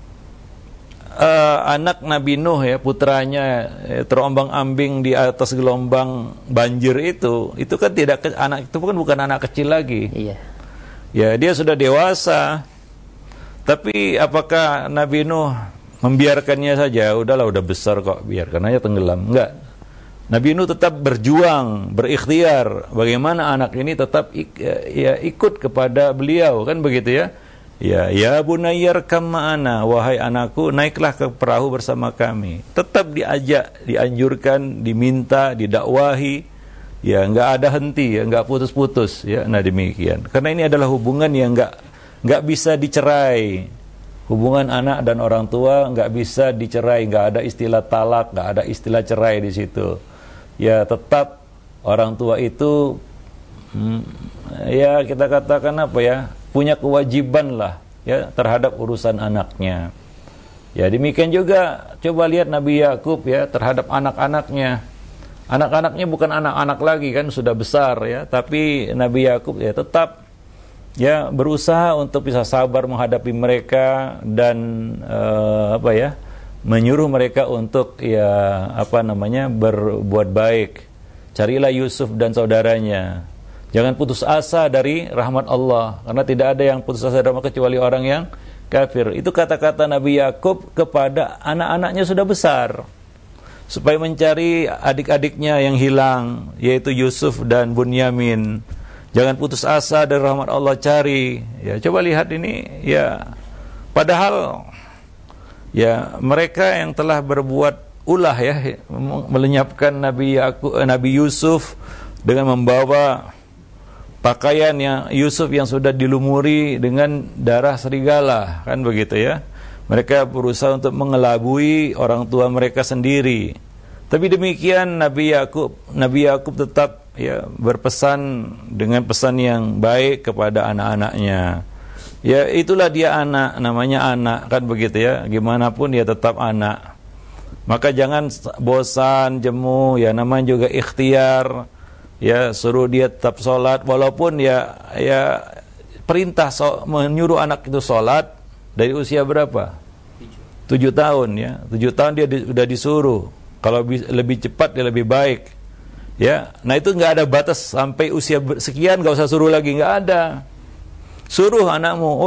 anak Nabi Nuh ya, putranya terombang-ambing di atas gelombang banjir itu kan anak itu kan bukan anak kecil lagi. Iya. Ya, dia sudah dewasa. Tapi apakah Nabi Nuh membiarkannya saja? Udahlah, udah besar kok, biarkan aja tenggelam. Enggak. Nabi Nuh tetap berjuang, berikhtiar bagaimana anak ini tetap ikut kepada beliau, kan begitu ya. Ya bunayyarkam ma'ana, wahai anakku, naiklah ke perahu bersama kami. Tetap diajak, dianjurkan, diminta, didakwahi. Ya, enggak ada henti, ya, enggak putus-putus, ya. Nah, demikian. Karena ini adalah hubungan yang enggak bisa dicerai. Hubungan anak dan orang tua enggak bisa dicerai, enggak ada istilah talak, enggak ada istilah cerai di situ. Ya, tetap orang tua itu ya kita katakan apa ya, punya kewajiban lah ya terhadap urusan anaknya. Ya, demikian juga coba lihat Nabi Yakub ya terhadap anak-anaknya. Anak-anaknya bukan anak-anak lagi kan, sudah besar ya, tapi Nabi Yakub ya tetap ya berusaha untuk bisa sabar menghadapi mereka dan menyuruh mereka untuk berbuat baik. Carilah Yusuf dan saudaranya. Jangan putus asa dari rahmat Allah, karena tidak ada yang putus asa dari rahmat kecuali orang yang kafir. Itu kata-kata Nabi Yakub kepada anak-anaknya sudah besar, supaya mencari adik-adiknya yang hilang, yaitu Yusuf dan Bunyamin. Jangan putus asa dari rahmat Allah, cari. Ya, coba lihat ini ya. Padahal ya mereka yang telah berbuat ulah ya, melenyapkan Nabi Yusuf dengan membawa pakaiannya Yusuf yang sudah dilumuri dengan darah serigala, kan begitu ya. Mereka berusaha untuk mengelabui orang tua mereka sendiri. Tapi demikian Nabi Yakub tetap ya berpesan dengan pesan yang baik kepada anak-anaknya. Ya, itulah dia anak, namanya anak, kan begitu ya. Gimana pun dia tetap anak. Maka jangan bosan, jemu, ya namanya juga ikhtiar. Ya, suruh dia tetap sholat, walaupun ya perintah menyuruh anak itu sholat dari usia berapa? 7 tahun ya. 7 tahun dia sudah disuruh. Kalau lebih cepat dia lebih baik. Ya, nah itu nggak ada batas sampai usia sekian nggak usah suruh lagi, nggak ada. Suruh anakmu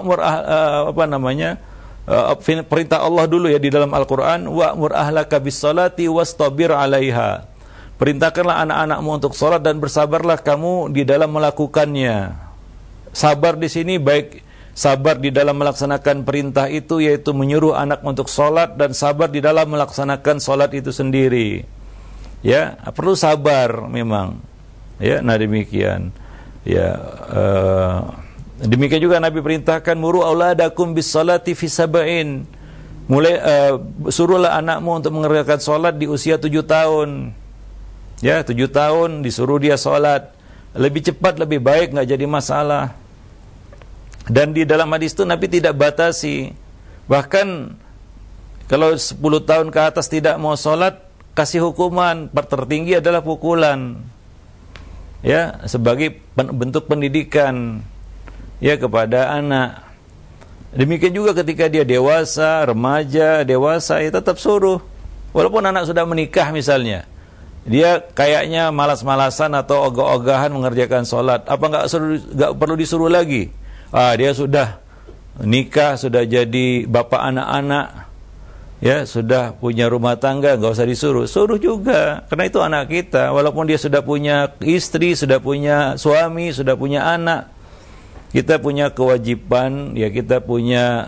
perintah Allah dulu ya di dalam Al-Qur'an, wa'mur ahlaka bis-shalati wastabir 'alaiha. Perintahkanlah anak-anakmu untuk sholat dan bersabarlah kamu di dalam melakukannya. Sabar di sini baik sabar di dalam melaksanakan perintah itu, yaitu menyuruh anak untuk sholat, dan sabar di dalam melaksanakan sholat itu sendiri. Ya, perlu sabar memang. Ya, nah demikian. Ya, demikian juga Nabi perintahkan muru auladakum bis salati fi sab'in. Mulai suruhlah anakmu untuk mengerjakan sholat di usia 7 tahun. Ya, 7 tahun disuruh dia sholat. Lebih cepat, lebih baik, nggak jadi masalah. Dan di dalam hadis itu Nabi tidak batasi. Bahkan kalau 10 tahun ke atas tidak mau sholat, kasih hukuman. Tertinggi adalah pukulan. Ya, sebagai bentuk pendidikan ya kepada anak. Demikian juga ketika dia dewasa, remaja, dewasa, ya tetap suruh. Walaupun anak sudah menikah misalnya. dia kayaknya malas-malasan atau ogah-ogahan mengerjakan sholat. Apa nggak perlu disuruh lagi? Dia sudah nikah, sudah jadi bapak anak-anak, ya sudah punya rumah tangga, nggak usah disuruh. Suruh juga, karena itu anak kita. Walaupun dia sudah punya istri, sudah punya suami, sudah punya anak, kita punya kewajiban, ya kita punya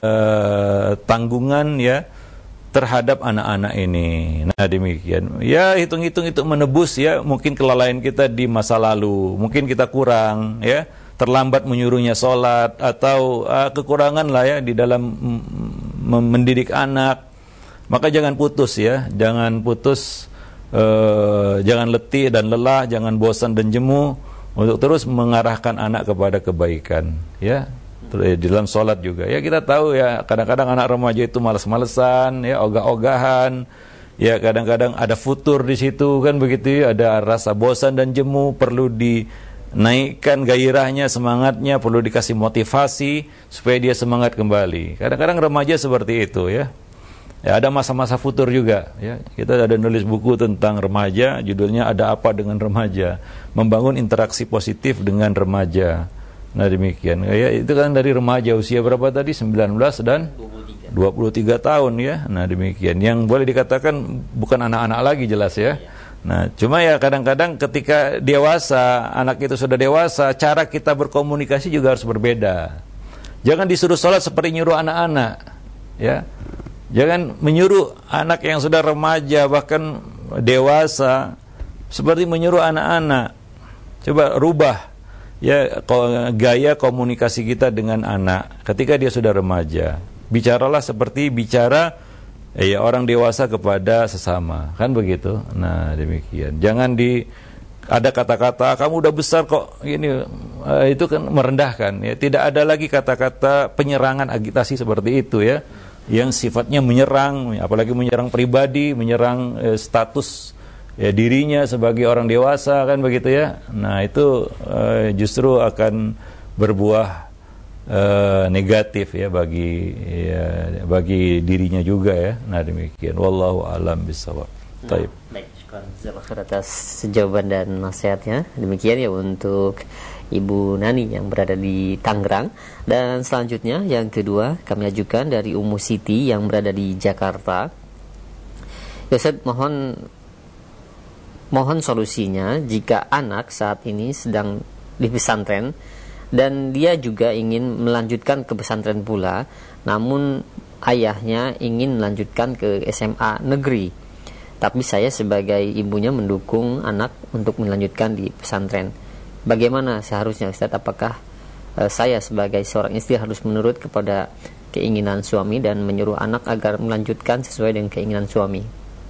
tanggungan, ya terhadap anak-anak ini. Nah demikian. Ya hitung-hitung itu menebus, ya mungkin kelalaian kita di masa lalu, mungkin kita kurang, ya terlambat menyuruhnya sholat, atau kekurangan lah ya di dalam mendidik anak. Maka jangan putus, ya jangan putus, jangan letih dan lelah, jangan bosan dan jemu untuk terus mengarahkan anak kepada kebaikan, ya di dalam sholat juga. Ya kita tahu, ya kadang-kadang anak remaja itu malas-malesan, ya ogah-ogahan, ya kadang-kadang ada futur di situ kan begitu, ya ada rasa bosan dan jemu, perlu dinaikkan gairahnya, semangatnya, perlu dikasih motivasi supaya dia semangat kembali. Kadang-kadang remaja seperti itu, ya. Ya ada masa-masa futur juga, ya. Kita ada nulis buku tentang remaja, judulnya Ada Apa Dengan Remaja, membangun interaksi positif dengan remaja. Nah demikian, ya itu kan dari remaja usia berapa tadi? 19 dan 23 tahun, ya. Nah demikian, yang boleh dikatakan bukan anak-anak lagi jelas, ya. Nah cuma ya kadang-kadang ketika dewasa, anak itu sudah dewasa, cara kita berkomunikasi juga harus berbeda. Jangan disuruh sholat seperti nyuruh anak-anak, ya. Jangan menyuruh anak yang sudah remaja bahkan dewasa seperti menyuruh anak-anak. Coba rubah, ya gaya komunikasi kita dengan anak ketika dia sudah remaja. Bicaralah seperti bicara orang dewasa kepada sesama, kan begitu. Nah demikian. Jangan ada kata-kata kamu udah besar kok ini, itu kan merendahkan, ya. Tidak ada lagi kata-kata penyerangan, agitasi seperti itu, ya, yang sifatnya menyerang, apalagi menyerang pribadi, menyerang status, ya dirinya sebagai orang dewasa, kan begitu, ya. Nah itu justru akan berbuah negatif, ya bagi dirinya juga, ya. Nah demikian, wallahu alam bisawab. Baik, syukur atas jawaban dan nasihatnya. Demikian ya untuk Ibu Nani yang berada di Tangerang. Dan selanjutnya yang kedua kami ajukan dari Ummu Siti yang berada di Jakarta. Ya Ustaz, mohon solusinya jika anak saat ini sedang di pesantren dan dia juga ingin melanjutkan ke pesantren pula, namun ayahnya ingin melanjutkan ke SMA negeri. Tapi saya sebagai ibunya mendukung anak untuk melanjutkan di pesantren. Bagaimana seharusnya Ustaz? Apakah saya sebagai seorang istri harus menurut kepada keinginan suami dan menyuruh anak agar melanjutkan sesuai dengan keinginan suami?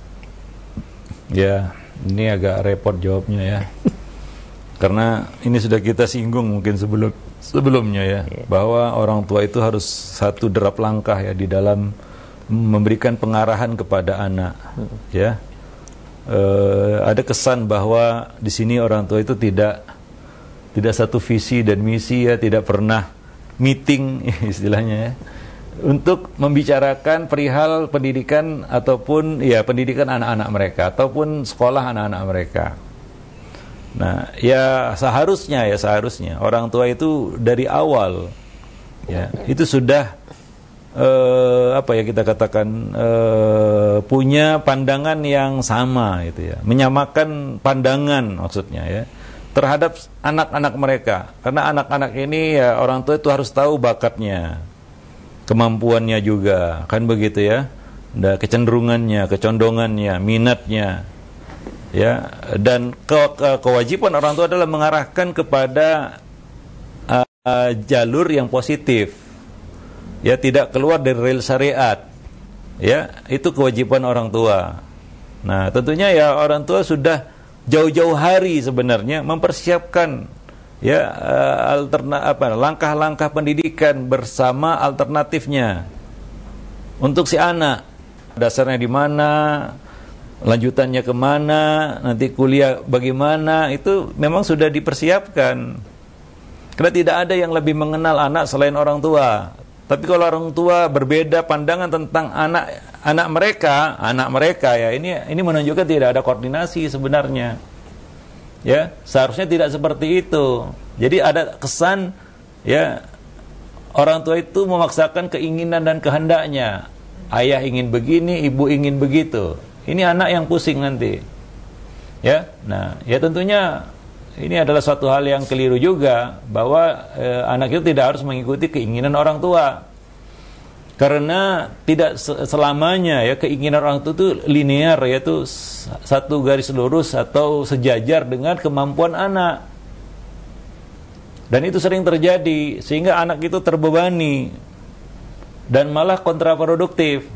Ya, ini agak repot jawabnya, ya. Karena ini sudah kita singgung mungkin sebelumnya, ya, bahwa orang tua itu harus satu derap langkah, ya, di dalam memberikan pengarahan kepada anak, ya. Ada kesan bahwa di sini orang tua itu tidak satu visi dan misi, ya, tidak pernah meeting istilahnya, ya, untuk membicarakan perihal pendidikan ataupun pendidikan anak-anak mereka ataupun sekolah anak-anak mereka. Nah, seharusnya orang tua itu dari awal, ya, itu sudah kita katakan punya pandangan yang sama, gitu, ya, menyamakan pandangan maksudnya, ya, terhadap anak-anak mereka. Karena anak-anak ini, ya, orang tua itu harus tahu bakatnya, kemampuannya juga, kan begitu, ya, kecenderungannya, kecondongannya, minatnya, ya, dan kewajiban orang tua adalah mengarahkan kepada jalur yang positif, ya, tidak keluar dari rel syariat, ya, itu kewajiban orang tua. Nah, tentunya, ya, orang tua sudah jauh-jauh hari sebenarnya mempersiapkan, ya, langkah-langkah pendidikan bersama alternatifnya untuk si anak. Dasarnya di mana, lanjutannya kemana, nanti kuliah bagaimana, itu memang sudah dipersiapkan. Karena tidak ada yang lebih mengenal anak selain orang tua. Tapi kalau orang tua berbeda pandangan tentang anak anak mereka ya ini menunjukkan tidak ada koordinasi sebenarnya. Ya, seharusnya tidak seperti itu. Jadi ada kesan ya orang tua itu memaksakan keinginan dan kehendaknya. Ayah ingin begini, ibu ingin begitu. Ini anak yang pusing nanti. Ya. Nah, ya tentunya ini adalah suatu hal yang keliru juga bahwa anak itu tidak harus mengikuti keinginan orang tua. Karena tidak selamanya ya keinginan orang tua itu linear, yaitu satu garis lurus atau sejajar dengan kemampuan anak. Dan itu sering terjadi sehingga anak itu terbebani dan malah kontraproduktif.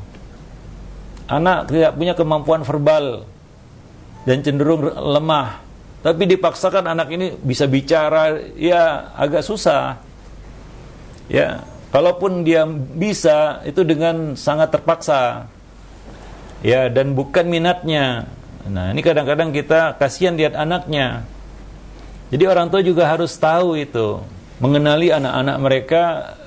Anak tidak punya kemampuan verbal dan cenderung lemah, tapi dipaksakan anak ini bisa bicara, ya agak susah. Ya, kalaupun dia bisa, itu dengan sangat terpaksa. Ya, dan bukan minatnya. Nah, ini kadang-kadang kita kasihan lihat anaknya. Jadi orang tua juga harus tahu itu, mengenali anak-anak mereka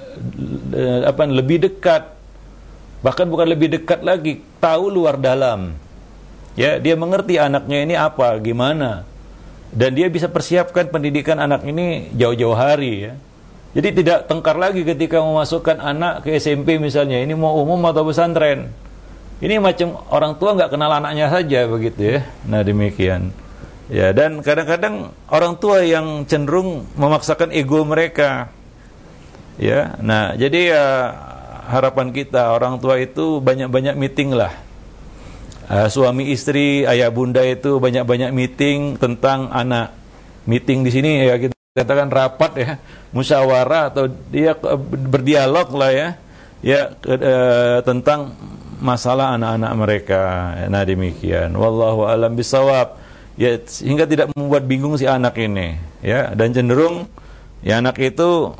lebih dekat. Bahkan bukan lebih dekat lagi, tahu luar dalam. Ya, dia mengerti anaknya ini apa, gimana. Dan dia bisa persiapkan pendidikan anak ini jauh-jauh hari ya. Jadi tidak tengkar lagi ketika memasukkan anak ke SMP misalnya, ini mau umum atau pesantren. Ini macam orang tua nggak kenal anaknya saja begitu ya. Nah demikian. Ya, dan kadang-kadang orang tua yang cenderung memaksakan ego mereka. Ya, nah jadi harapan kita orang tua itu banyak-banyak meeting lah. Suami istri, ayah bunda itu banyak-banyak meeting tentang anak. Meeting di sini ya kita katakan rapat ya, musyawarah atau dia berdialog lah ya. Ya tentang masalah anak-anak mereka. Nah demikian. Wallahu a'lam bishawab. Ya, sehingga tidak membuat bingung si anak ini ya, dan cenderung ya anak itu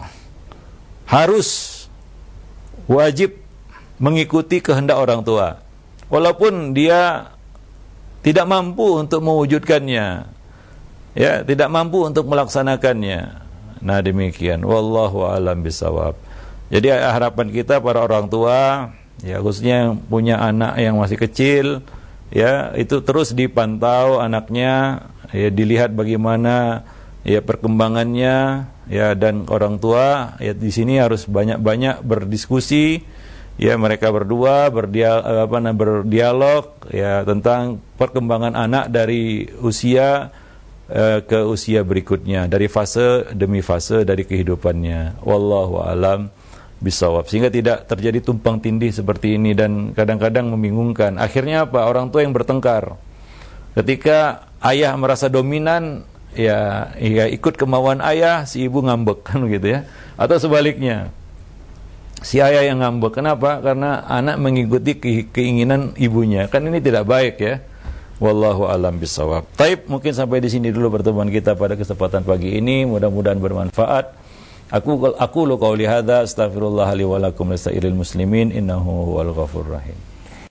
harus wajib mengikuti kehendak orang tua walaupun dia tidak mampu untuk mewujudkannya ya, tidak mampu untuk melaksanakannya. Nah demikian, wallahu a'lam bishawab. Jadi harapan kita para orang tua ya, khususnya yang punya anak yang masih kecil ya, itu terus dipantau anaknya ya, dilihat bagaimana ya perkembangannya ya, dan orang tua ya di sini harus banyak-banyak berdiskusi ya, mereka berdua berdialog ya tentang perkembangan anak dari usia ke usia berikutnya, dari fase demi fase dari kehidupannya. Wallahu a'lam bisawab, sehingga tidak terjadi tumpang tindih seperti ini dan kadang-kadang membingungkan. Akhirnya apa? Orang tua yang bertengkar. Ketika ayah merasa dominan, ya ikut kemauan ayah, si ibu ngambek kan gitu ya. Atau sebaliknya, si ayah yang ngambek. Kenapa? Karena anak mengikuti keinginan ibunya. Kan ini tidak baik ya. Wallahu a'lam bisawab. Taib, mungkin sampai di sini dulu pertemuan kita pada kesempatan pagi ini. Mudah-mudahan bermanfaat. Aku qauli hadza astaghfirullah li wa lakum lisairil muslimin innahu huwal ghafurur rahim.